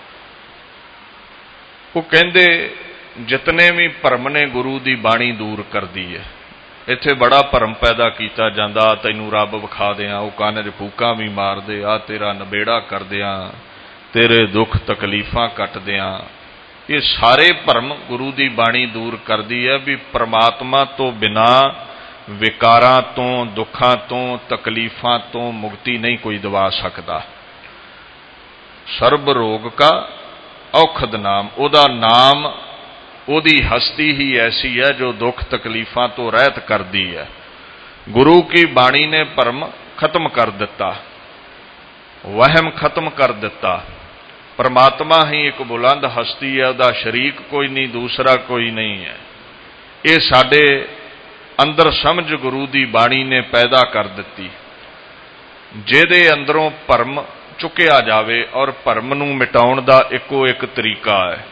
ਉਹ ਕਹਿੰਦੇ ਜਿਤਨੇ ਵੀ ਭਰਮ ਨੇ ਗੁਰੂ ਦੀ ਬਾਣੀ ਦੂਰ ਕਰਦੀ ਹੈ। ਇੱਥੇ ਬੜਾ ਭਰਮ ਪੈਦਾ ਕੀਤਾ ਜਾਂਦਾ, ਤੈਨੂੰ ਰੱਬ ਵਿਖਾ ਦਿਆਂ, ਉਹ ਕੰਨ 'ਚ ਫੂਕਾਂ ਵੀ ਮਾਰਦੇ, ਆ ਤੇਰਾ ਨਬੇੜਾ ਕਰਦਿਆਂ, ਤੇਰੇ ਦੁੱਖ ਤਕਲੀਫਾਂ ਕੱਟਦਿਆਂ। ਇਹ ਸਾਰੇ ਭਰਮ ਗੁਰੂ ਦੀ ਬਾਣੀ ਦੂਰ ਕਰਦੀ ਹੈ ਵੀ ਪਰਮਾਤਮਾ ਤੋਂ ਬਿਨਾਂ ਵਿਕਾਰਾਂ ਤੋਂ, ਦੁੱਖਾਂ ਤੋਂ, ਤਕਲੀਫਾਂ ਤੋਂ ਮੁਕਤੀ ਨਹੀਂ ਕੋਈ ਦਵਾ ਸਕਦਾ। ਸਰਬ ਰੋਗ ਕਾ ਔਖਦ ਨਾਮ, ਉਹਦਾ ਨਾਮ, ਉਹਦੀ ਹਸਤੀ ਹੀ ਐਸੀ ਹੈ ਜੋ ਦੁੱਖ ਤਕਲੀਫਾਂ ਤੋਂ ਰਹਿਤ ਕਰਦੀ ਹੈ। ਗੁਰੂ ਕੀ ਬਾਣੀ ਨੇ ਭਰਮ ਖਤਮ ਕਰ ਦਿੱਤਾ, ਵਹਿਮ ਖਤਮ ਕਰ ਦਿੱਤਾ। ਪਰਮਾਤਮਾ ਹੀ ਇੱਕ ਬੁਲੰਦ ਹਸਤੀ ਹੈ, ਉਹਦਾ ਸ਼ਰੀਕ ਕੋਈ ਨਹੀਂ, ਦੂਸਰਾ ਕੋਈ ਨਹੀਂ ਹੈ। ਇਹ ਸਾਡੇ ਅੰਦਰ ਸਮਝ ਗੁਰੂ ਦੀ ਬਾਣੀ ਨੇ ਪੈਦਾ ਕਰ ਦਿੱਤੀ। ਜਿਹਦੇ ਅੰਦਰੋਂ ਭਰਮ ਚੁੱਕਿਆ ਜਾਵੇ, ਔਰ ਭਰਮ ਨੂੰ ਮਿਟਾਉਣ ਦਾ ਇੱਕੋ ਇੱਕ ਤਰੀਕਾ ਹੈ।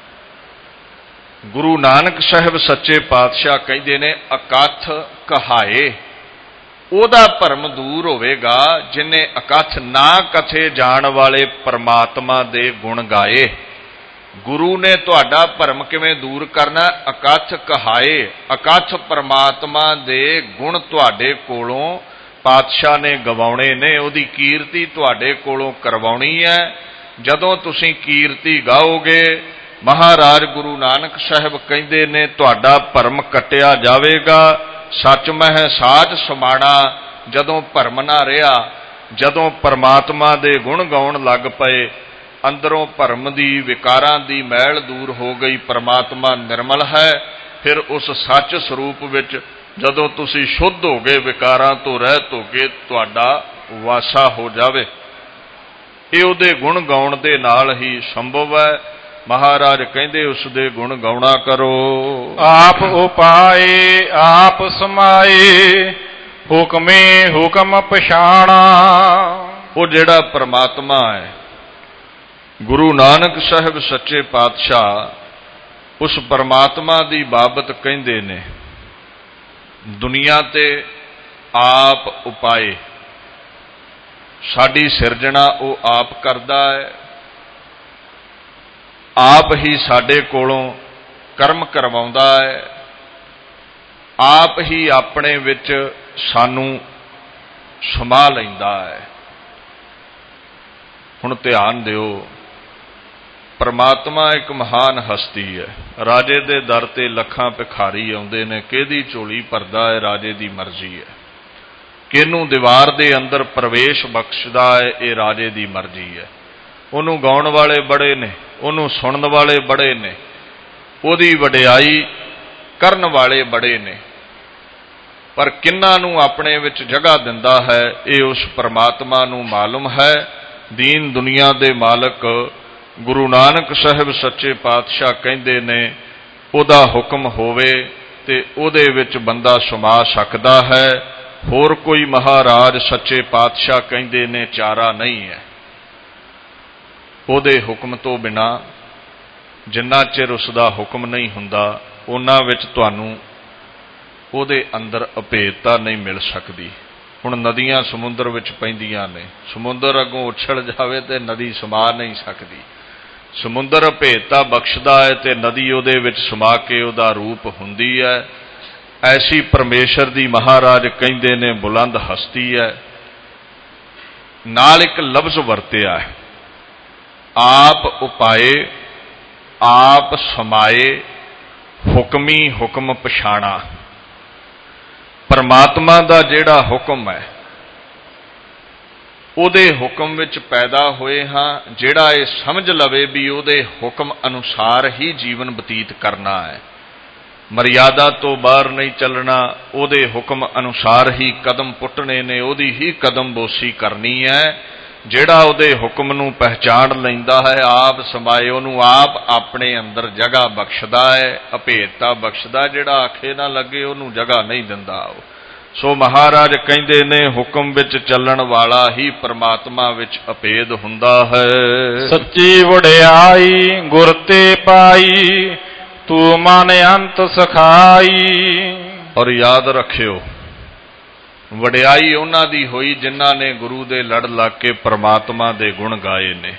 ਗੁਰੂ ਨਾਨਕ ਸਾਹਿਬ ਸੱਚੇ ਪਾਤਸ਼ਾਹ ਕਹਿੰਦੇ ਨੇ ਅਕਥ ਕਹਾਏ। ਉਹਦਾ ਭਰਮ ਦੂਰ ਹੋਵੇਗਾ ਜਿਹਨੇ ਅਕਥ ਨਾ ਕਥੇ ਜਾਣ ਵਾਲੇ ਪਰਮਾਤਮਾ ਦੇ ਗੁਣ ਗਾਏ। ਗੁਰੂ ਨੇ ਤੁਹਾਡਾ ਭਰਮ ਕਿਵੇਂ ਦੂਰ ਕਰਨਾ? ਅਕਥ ਕਹਾਏ। ਅਕਥ ਪਰਮਾਤਮਾ ਦੇ ਗੁਣ ਤੁਹਾਡੇ ਕੋਲੋਂ ਪਾਤਸ਼ਾਹ ਨੇ ਗਵਾਉਣੇ ਨੇ, ਉਹਦੀ ਕੀਰਤੀ ਤੁਹਾਡੇ ਕੋਲੋਂ ਕਰਵਾਉਣੀ ਹੈ। ਜਦੋਂ ਤੁਸੀਂ ਕੀਰਤੀ ਗਾਓਗੇ, ਮਹਾਰਾਜ ਗੁਰੂ ਨਾਨਕ ਸਾਹਿਬ ਕਹਿੰਦੇ ਨੇ ਤੁਹਾਡਾ ਭਰਮ ਕੱਟਿਆ ਜਾਵੇਗਾ। ਸੱਚ ਮਹਿ ਸਾਚ ਸਮਾਣਾ। ਜਦੋਂ ਭਰਮ ਨਾ ਰਿਹਾ, ਜਦੋਂ ਪਰਮਾਤਮਾ ਦੇ ਗੁਣ ਗਾਉਣ ਲੱਗ ਪਏ, ਅੰਦਰੋਂ ਭਰਮ ਦੀ, ਵਿਕਾਰਾਂ ਦੀ ਮੈਲ ਦੂਰ ਹੋ ਗਈ, ਪਰਮਾਤਮਾ ਨਿਰਮਲ ਹੈ। ਫਿਰ ਉਸ ਸੱਚ ਸਰੂਪ ਵਿੱਚ ਜਦੋਂ ਤੁਸੀਂ ਸ਼ੁੱਧ ਹੋ ਗਏ, ਵਿਕਾਰਾਂ ਤੋਂ ਰਹਿਤ ਹੋ ਕੇ ਤੁਹਾਡਾ ਵਾਸਾ ਹੋ ਜਾਵੇ। ਇਹ ਉਹਦੇ ਗੁਣ ਗਾਉਣ ਦੇ ਨਾਲ ਹੀ ਸੰਭਵ ਹੈ। ਮਹਾਰਾਜ ਕਹਿੰਦੇ ਉਸ ਦੇ ਗੁਣ ਗਾਉਣਾ ਕਰੋ। ਆਪ ਉਪਾਏ ਆਪ ਸਮਾਏ, ਹੁਕਮੇ ਹੁਕਮ ਪਛਾਣਾ। ਉਹ ਜਿਹੜਾ ਪਰਮਾਤਮਾ ਹੈ, ਗੁਰੂ ਨਾਨਕ ਸਾਹਿਬ ਸੱਚੇ ਪਾਤਸ਼ਾਹ ਉਸ ਪਰਮਾਤਮਾ ਦੀ ਬਾਬਤ ਕਹਿੰਦੇ ਨੇ ਦੁਨੀਆ ਤੇ ਆਪ ਉਪਾਏ। ਸਾਡੀ ਸਿਰਜਣਾ ਉਹ ਆਪ ਕਰਦਾ ਹੈ, ਆਪ ਹੀ ਸਾਡੇ ਕੋਲੋਂ ਕਰਮ ਕਰਵਾਉਂਦਾ ਹੈ, ਆਪ ਹੀ ਆਪਣੇ ਵਿੱਚ ਸਾਨੂੰ ਸਮਾ ਲੈਂਦਾ ਹੈ। ਹੁਣ ਧਿਆਨ ਦਿਓ, ਪਰਮਾਤਮਾ ਇੱਕ ਮਹਾਨ ਹਸਤੀ ਹੈ। ਰਾਜੇ ਦੇ ਦਰ ਤੇ ਲੱਖਾਂ ਭਿਖਾਰੀ ਆਉਂਦੇ ਨੇ, ਕਿਹਦੀ ਝੋਲੀ ਭਰਦਾ ਹੈ? ਰਾਜੇ ਦੀ ਮਰਜ਼ੀ ਹੈ। ਕਿਹਨੂੰ ਦੀਵਾਰ ਦੇ ਅੰਦਰ ਪ੍ਰਵੇਸ਼ ਬਖਸ਼ਦਾ ਹੈ? ਇਹ ਰਾਜੇ ਦੀ ਮਰਜ਼ੀ ਹੈ। ਉਹਨੂੰ ਗਾਉਣ ਵਾਲੇ ਬੜੇ ਨੇ, ਉਹਨੂੰ ਸੁਣਨ ਵਾਲੇ ਬੜੇ ਨੇ, ਉਹਦੀ ਵਡਿਆਈ ਕਰਨ ਵਾਲੇ ਬੜੇ ਨੇ, ਪਰ ਕਿਹਨਾਂ ਨੂੰ ਆਪਣੇ ਵਿੱਚ ਜਗ੍ਹਾ ਦਿੰਦਾ ਹੈ ਇਹ ਉਸ ਪਰਮਾਤਮਾ ਨੂੰ ਮਾਲੂਮ ਹੈ। ਦੀਨ ਦੁਨੀਆ ਦੇ ਮਾਲਕ ਗੁਰੂ ਨਾਨਕ ਸਾਹਿਬ ਸੱਚੇ ਪਾਤਸ਼ਾਹ ਕਹਿੰਦੇ ਨੇ ਉਹਦਾ ਹੁਕਮ ਹੋਵੇ ਤੇ ਉਹਦੇ ਵਿੱਚ ਬੰਦਾ ਸਮਾ ਸਕਦਾ ਹੈ। ਹੋਰ ਕੋਈ ਮਹਾਰਾਜ ਸੱਚੇ ਪਾਤਸ਼ਾਹ ਕਹਿੰਦੇ ਨੇ ਚਾਰਾ ਨਹੀਂ ਹੈ। ਉਹਦੇ ਹੁਕਮ ਤੋਂ ਬਿਨਾਂ ਜਿੰਨਾ ਚਿਰ ਉਸ ਦਾ ਹੁਕਮ ਨਹੀਂ ਹੁੰਦਾ, ਉਹਨਾਂ ਵਿੱਚ ਤੁਹਾਨੂੰ ਉਹਦੇ ਅੰਦਰ ਅਭੇਦਤਾ ਨਹੀਂ ਮਿਲ ਸਕਦੀ। ਹੁਣ ਨਦੀਆਂ ਸਮੁੰਦਰ ਵਿੱਚ ਪੈਂਦੀਆਂ ਨੇ, ਸਮੁੰਦਰ ਅੱਗੋਂ ਉਛਲ ਜਾਵੇ ਤੇ ਨਦੀ ਸਮਾ ਨਹੀਂ ਸਕਦੀ। ਸਮੁੰਦਰ ਅਭੇਦਤਾ ਬਖਸ਼ਦਾ ਹੈ ਤੇ ਨਦੀ ਉਹਦੇ ਵਿੱਚ ਸਮਾ ਕੇ ਉਹਦਾ ਰੂਪ ਹੁੰਦੀ ਹੈ। ਐਸੀ ਪਰਮੇਸ਼ਰ ਦੀ ਮਹਾਰਾਜ ਕਹਿੰਦੇ ਨੇ ਬੁਲੰਦ ਹਸਤੀ ਹੈ। ਨਾਲ ਇੱਕ ਲਫ਼ਜ਼ ਵਰਤਿਆ ਹੈ, ਆਪ ਉਪਾਏ ਆਪ ਸਮਾਏ ਹੁਕਮੀ ਹੁਕਮ ਪਛਾਣਾ। ਪਰਮਾਤਮਾ ਦਾ ਜਿਹੜਾ ਹੁਕਮ ਹੈ ਉਹਦੇ ਹੁਕਮ ਵਿੱਚ ਪੈਦਾ ਹੋਏ ਹਾਂ। ਜਿਹੜਾ ਇਹ ਸਮਝ ਲਵੇ ਵੀ ਉਹਦੇ ਹੁਕਮ ਅਨੁਸਾਰ ਹੀ ਜੀਵਨ ਬਤੀਤ ਕਰਨਾ ਹੈ, ਮਰਿਆਦਾ ਤੋਂ ਬਾਹਰ ਨਹੀਂ ਚੱਲਣਾ, ਉਹਦੇ ਹੁਕਮ ਅਨੁਸਾਰ ਹੀ ਕਦਮ ਪੁੱਟਣੇ ਨੇ, ਉਹਦੀ ਹੀ ਕਦਮ ਬੋਸੀ ਕਰਨੀ ਹੈ। ਜਿਹੜਾ ਉਹਦੇ ਹੁਕਮ ਨੂੰ ਪਹਿਚਾਣ ਲੈਂਦਾ ਹੈ, ਆਪ ਸਮਾਏ, ਉਹਨੂੰ ਆਪ ਆਪਣੇ ਅੰਦਰ ਜਗ੍ਹਾ ਬਖਸ਼ਦਾ ਹੈ, ਅਭੇਦਤਾ ਬਖਸ਼ਦਾ। ਜਿਹੜਾ ਆਖੇ ਨਾ ਲੱਗੇ ਉਹਨੂੰ ਜਗ੍ਹਾ ਨਹੀਂ ਦਿੰਦਾ ਉਹ। ਸੋ ਮਹਾਰਾਜ ਕਹਿੰਦੇ ਨੇ ਹੁਕਮ ਵਿੱਚ ਚੱਲਣ ਵਾਲਾ ਹੀ ਪਰਮਾਤਮਾ ਵਿੱਚ ਅਭੇਦ ਹੁੰਦਾ ਹੈ। ਸੱਚੀ ਵਡਿਆਈ ਗੁਰ ਤੇ ਪਾਈ, ਤੂੰ ਮਨ ਅੰਤ ਸਖਾਈ। ਔਰ ਯਾਦ ਰੱਖਿਓ, ਵਡਿਆਈ ਉਹਨਾਂ ਦੀ ਹੋਈ ਜਿਨ੍ਹਾਂ ਨੇ ਗੁਰੂ ਦੇ ਲੜ ਲੱਗ ਕੇ ਪਰਮਾਤਮਾ ਦੇ ਗੁਣ ਗਾਏ ਨੇ।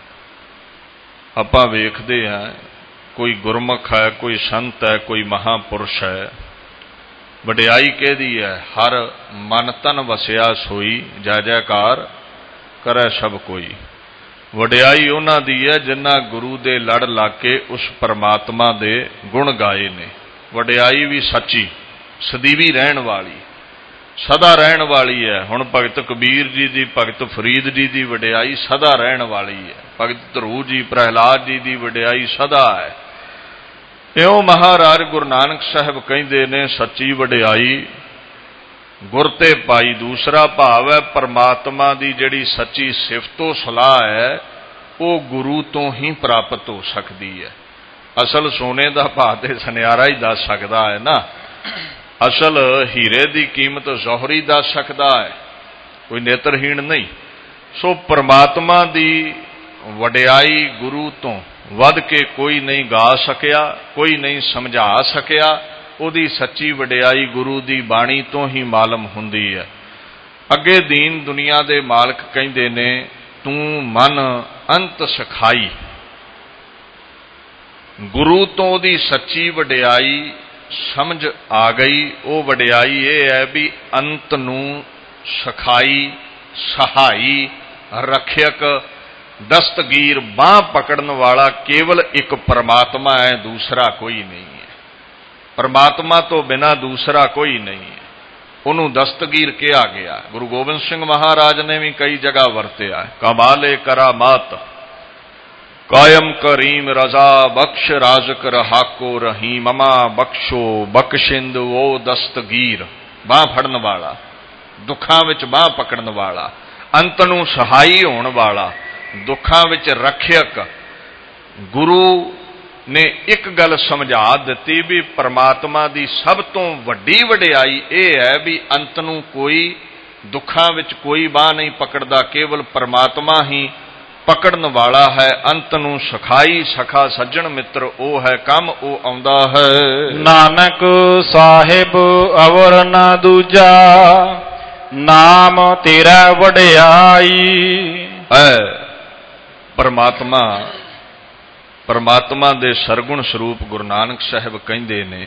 ਆਪਾਂ ਵੇਖਦੇ ਹਾਂ ਕੋਈ ਗੁਰਮੁਖ ਹੈ, ਕੋਈ ਸੰਤ ਹੈ, ਕੋਈ ਮਹਾਂਪੁਰਸ਼ ਹੈ, ਵਡਿਆਈ ਕਿਹਦੀ ਹੈ? ਹਰ ਮਨ ਤਨ ਵਸਿਆ ਸੋਈ, ਜੈ ਜੈਕਾਰ ਕਰੈ ਸਭ ਕੋਈ। ਵਡਿਆਈ ਉਹਨਾਂ ਦੀ ਹੈ ਜਿਨ੍ਹਾਂ ਗੁਰੂ ਦੇ ਲੜ ਲੱਗ ਕੇ ਉਸ ਪਰਮਾਤਮਾ ਦੇ ਗੁਣ ਗਾਏ ਨੇ। ਵਡਿਆਈ ਵੀ ਸੱਚੀ, ਸਦੀਵੀ ਰਹਿਣ ਵਾਲੀ, ਸਦਾ ਰਹਿਣ ਵਾਲੀ ਹੈ। ਹੁਣ ਭਗਤ ਕਬੀਰ ਜੀ ਦੀ, ਭਗਤ ਫਰੀਦ ਜੀ ਦੀ ਵਡਿਆਈ ਸਦਾ ਰਹਿਣ ਵਾਲੀ ਹੈ। ਭਗਤ ਧਰੂ ਜੀ, ਪ੍ਰਹਿਲਾਦ ਜੀ ਦੀ ਵਡਿਆਈ ਸਦਾ ਹੈ। ਇਉਂ ਮਹਾਰਾਜ ਗੁਰੂ ਨਾਨਕ ਸਾਹਿਬ ਕਹਿੰਦੇ ਨੇ ਸੱਚੀ ਵਡਿਆਈ ਗੁਰ ਤੇ ਪਾਈ। ਦੂਸਰਾ ਭਾਵ ਹੈ ਪਰਮਾਤਮਾ ਦੀ ਜਿਹੜੀ ਸੱਚੀ ਸਿਫਤੋ ਸਲਾਹ ਹੈ ਉਹ ਗੁਰੂ ਤੋਂ ਹੀ ਪ੍ਰਾਪਤ ਹੋ ਸਕਦੀ ਹੈ। ਅਸਲ ਸੋਨੇ ਦਾ ਭਾਅ ਤੇ ਸੁਨਿਆਰਾ ਹੀ ਦੱਸ ਸਕਦਾ ਹੈ ਨਾ, ਅਸਲ ਹੀਰੇ ਦੀ ਕੀਮਤ ਜ਼ੋਹਰੀ ਦੱਸ ਸਕਦਾ ਹੈ, ਕੋਈ ਨੇਤਰਹੀਣ ਨਹੀਂ। ਸੋ ਪਰਮਾਤਮਾ ਦੀ ਵਡਿਆਈ ਗੁਰੂ ਤੋਂ ਵੱਧ ਕੇ ਕੋਈ ਨਹੀਂ ਗਾ ਸਕਿਆ, ਕੋਈ ਨਹੀਂ ਸਮਝਾ ਸਕਿਆ। ਉਹਦੀ ਸੱਚੀ ਵਡਿਆਈ ਗੁਰੂ ਦੀ ਬਾਣੀ ਤੋਂ ਹੀ ਮਾਲੂਮ ਹੁੰਦੀ ਹੈ। ਅੱਗੇ ਦੀਨ ਦੁਨੀਆ ਦੇ ਮਾਲਕ ਕਹਿੰਦੇ ਨੇ ਤੂੰ ਮਨ ਅੰਤ ਸਖਾਈ। ਗੁਰੂ ਤੋਂ ਉਹਦੀ ਸੱਚੀ ਵਡਿਆਈ ਸਮਝ ਆ ਗਈ। ਉਹ ਵਡਿਆਈ ਇਹ ਹੈ ਵੀ ਅੰਤ ਨੂੰ ਸਖਾਈ, ਸਹਾਈ, ਰੱਖਿਅਕ, ਦਸਤਗੀਰ, ਬਾਂਹ ਪਕੜਨ ਵਾਲਾ ਕੇਵਲ ਇੱਕ ਪਰਮਾਤਮਾ ਹੈ, ਦੂਸਰਾ ਕੋਈ ਨਹੀਂ ਹੈ। ਪਰਮਾਤਮਾ ਤੋਂ ਬਿਨਾਂ ਦੂਸਰਾ ਕੋਈ ਨਹੀਂ ਹੈ। ਉਹਨੂੰ ਦਸਤਗੀਰ ਕਿਹਾ ਗਿਆ। ਗੁਰੂ ਗੋਬਿੰਦ ਸਿੰਘ ਮਹਾਰਾਜ ਨੇ ਵੀ ਕਈ ਜਗ੍ਹਾ ਵਰਤਿਆ, ਕਮਾਲੇ ਕਰਾਮਾਤ ਕਾਇਮ ਕਰੀਮ ਰਜ਼ਾ ਬਖਸ਼ ਰਾਜ਼ਕ ਰਹਾਕੋ ਰਹੀਮ, ਮਮਾ ਬਖਸ਼ੋ ਬਖਸ਼ਿੰਦ ਉਹ ਦਸਤਗੀਰ, ਬਾਂਹ ਫੜਨ ਵਾਲਾ, ਦੁੱਖਾਂ ਵਿੱਚ ਬਾਂਹ ਪਕੜਨ ਵਾਲਾ, ਅੰਤ ਨੂੰ ਸਹਾਈ ਹੋਣ ਵਾਲਾ, ਦੁੱਖਾਂ ਵਿੱਚ ਰੱਖਿਅਕ। ਗੁਰੂ ਨੇ ਇੱਕ ਗੱਲ ਸਮਝਾ ਦਿੱਤੀ ਵੀ ਪਰਮਾਤਮਾ ਦੀ ਸਭ ਤੋਂ ਵੱਡੀ ਵਡਿਆਈ ਇਹ ਹੈ ਵੀ ਅੰਤ ਨੂੰ ਕੋਈ ਦੁੱਖਾਂ ਵਿੱਚ ਕੋਈ ਬਾਂਹ ਨਹੀਂ ਪਕੜਦਾ, ਕੇਵਲ ਪਰਮਾਤਮਾ ਹੀ ਪਕੜਨ ਵਾਲਾ ਹੈ। ਅੰਤ ਨੂੰ ਸਖਾਈ, ਸਖਾ ਸੱਜਣ ਮਿੱਤਰ ਉਹ ਹੈ, ਕੰਮ ਉਹ ਆਉਂਦਾ ਹੈ। ਨਾਨਕ ਸਾਹਿਬ ਅਵਰ ਨਾ ਦੂਜਾ, ਨਾਮ ਤੇਰਾ ਵਡਿਆਈ ਹੈ। ਪਰਮਾਤਮਾ ਦੇ ਸਰਗੁਣ ਸਰੂਪ ਗੁਰੂ ਨਾਨਕ ਸਾਹਿਬ ਕਹਿੰਦੇ ਨੇ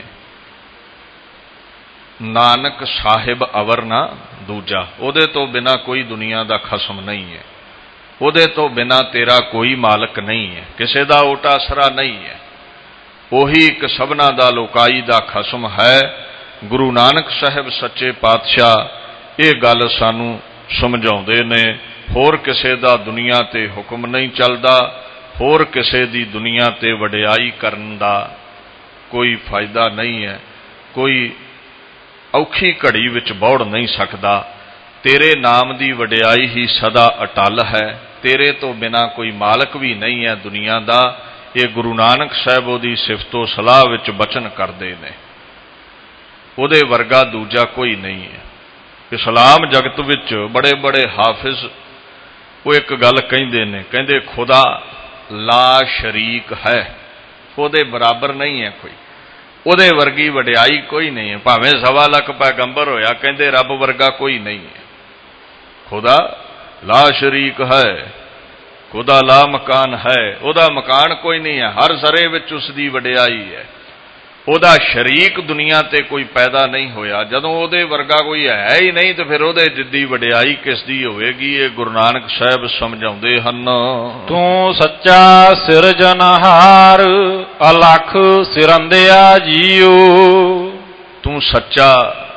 ਨਾਨਕ ਸਾਹਿਬ ਅਵਰ ਨਾ ਦੂਜਾ। ਉਹਦੇ ਤੋਂ ਬਿਨਾਂ ਕੋਈ ਦੁਨੀਆ ਦਾ ਖਸਮ ਨਹੀਂ ਹੈ, ਉਹਦੇ ਤੋਂ ਬਿਨਾਂ ਤੇਰਾ ਕੋਈ ਮਾਲਕ ਨਹੀਂ ਹੈ, ਕਿਸੇ ਦਾ ਓਟਾ ਅਸਰਾ ਨਹੀਂ ਹੈ। ਉਹੀ ਇੱਕ ਸਭਨਾ ਦਾ ਲੋਕਾਈ ਦਾ ਖਸਮ ਹੈ। ਗੁਰੂ ਨਾਨਕ ਸਾਹਿਬ ਸੱਚੇ ਪਾਤਸ਼ਾਹ ਇਹ ਗੱਲ ਸਾਨੂੰ ਸਮਝਾਉਂਦੇ ਨੇ। ਹੋਰ ਕਿਸੇ ਦਾ ਦੁਨੀਆ ਤੇ ਹੁਕਮ ਨਹੀਂ ਚੱਲਦਾ, ਹੋਰ ਕਿਸੇ ਦੀ ਦੁਨੀਆ ਤੇ ਵਡਿਆਈ ਕਰਨ ਦਾ ਕੋਈ ਫਾਇਦਾ ਨਹੀਂ ਹੈ। ਕੋਈ ਔਖੀ ਘੜੀ ਵਿੱਚ ਬੌੜ ਨਹੀਂ ਸਕਦਾ। ਤੇਰੇ ਨਾਮ ਦੀ ਵਡਿਆਈ ਹੀ ਸਦਾ ਅਟਲ ਹੈ। ਤੇਰੇ ਤੋਂ ਬਿਨਾਂ ਕੋਈ ਮਾਲਕ ਵੀ ਨਹੀਂ ਹੈ ਦੁਨੀਆ ਦਾ। ਇਹ ਗੁਰੂ ਨਾਨਕ ਸਾਹਿਬ ਉਹਦੀ ਸਿਫਤੋ ਸਲਾਹ ਵਿੱਚ ਬਚਨ ਕਰਦੇ ਨੇ। ਉਹਦੇ ਵਰਗਾ ਦੂਜਾ ਕੋਈ ਨਹੀਂ ਹੈ। ਇਸਲਾਮ ਜਗਤ ਵਿੱਚ ਬੜੇ ਬੜੇ ਹਾਫਿਜ਼ ਉਹ ਇੱਕ ਗੱਲ ਕਹਿੰਦੇ ਨੇ, ਕਹਿੰਦੇ ਖੁਦਾ ਲਾ ਸ਼ਰੀਕ ਹੈ, ਉਹਦੇ ਬਰਾਬਰ ਨਹੀਂ ਹੈ ਕੋਈ, ਉਹਦੇ ਵਰਗੀ ਵਡਿਆਈ ਕੋਈ ਨਹੀਂ ਹੈ। ਭਾਵੇਂ 1.25 ਲੱਖ ਪੈਗੰਬਰ ਹੋਇਆ, ਕਹਿੰਦੇ ਰੱਬ ਵਰਗਾ ਕੋਈ ਨਹੀਂ ਹੈ। ਖੁਦਾ ਲਾ ਸ਼ਰੀਕ ਹੈ, ਖੁਦਾ ਲਾ ਮਕਾਨ ਹੈ, ਉਹਦਾ ਮਕਾਨ ਕੋਈ ਨਹੀਂ ਹੈ। ਹਰ ਜ਼ਰੇ ਵਿੱਚ ਉਸ ਦੀ ਵਡਿਆਈ ਹੈ। ਉਹਦਾ ਸ਼ਰੀਕ ਦੁਨੀਆ ਤੇ ਕੋਈ ਪੈਦਾ ਨਹੀਂ ਹੋਇਆ। ਜਦੋਂ ਉਹਦੇ ਵਰਗਾ ਕੋਈ ਹੈ ਹੀ ਨਹੀਂ ਤੇ ਫਿਰ ਉਹਦੇ ਜਿੱਦੀ ਵਡਿਆਈ ਕਿਸ ਦੀ ਹੋਵੇਗੀ। ਇਹ ਗੁਰੂ ਨਾਨਕ ਸਾਹਿਬ ਸਮਝਾਉਂਦੇ ਹਨ। ਤੂੰ ਸੱਚਾ ਸਿਰਜਣਹਾਰ ਅਲਖ ਸਿਰੰਦਿਆ ਜੀਓ। ਤੂੰ ਸੱਚਾ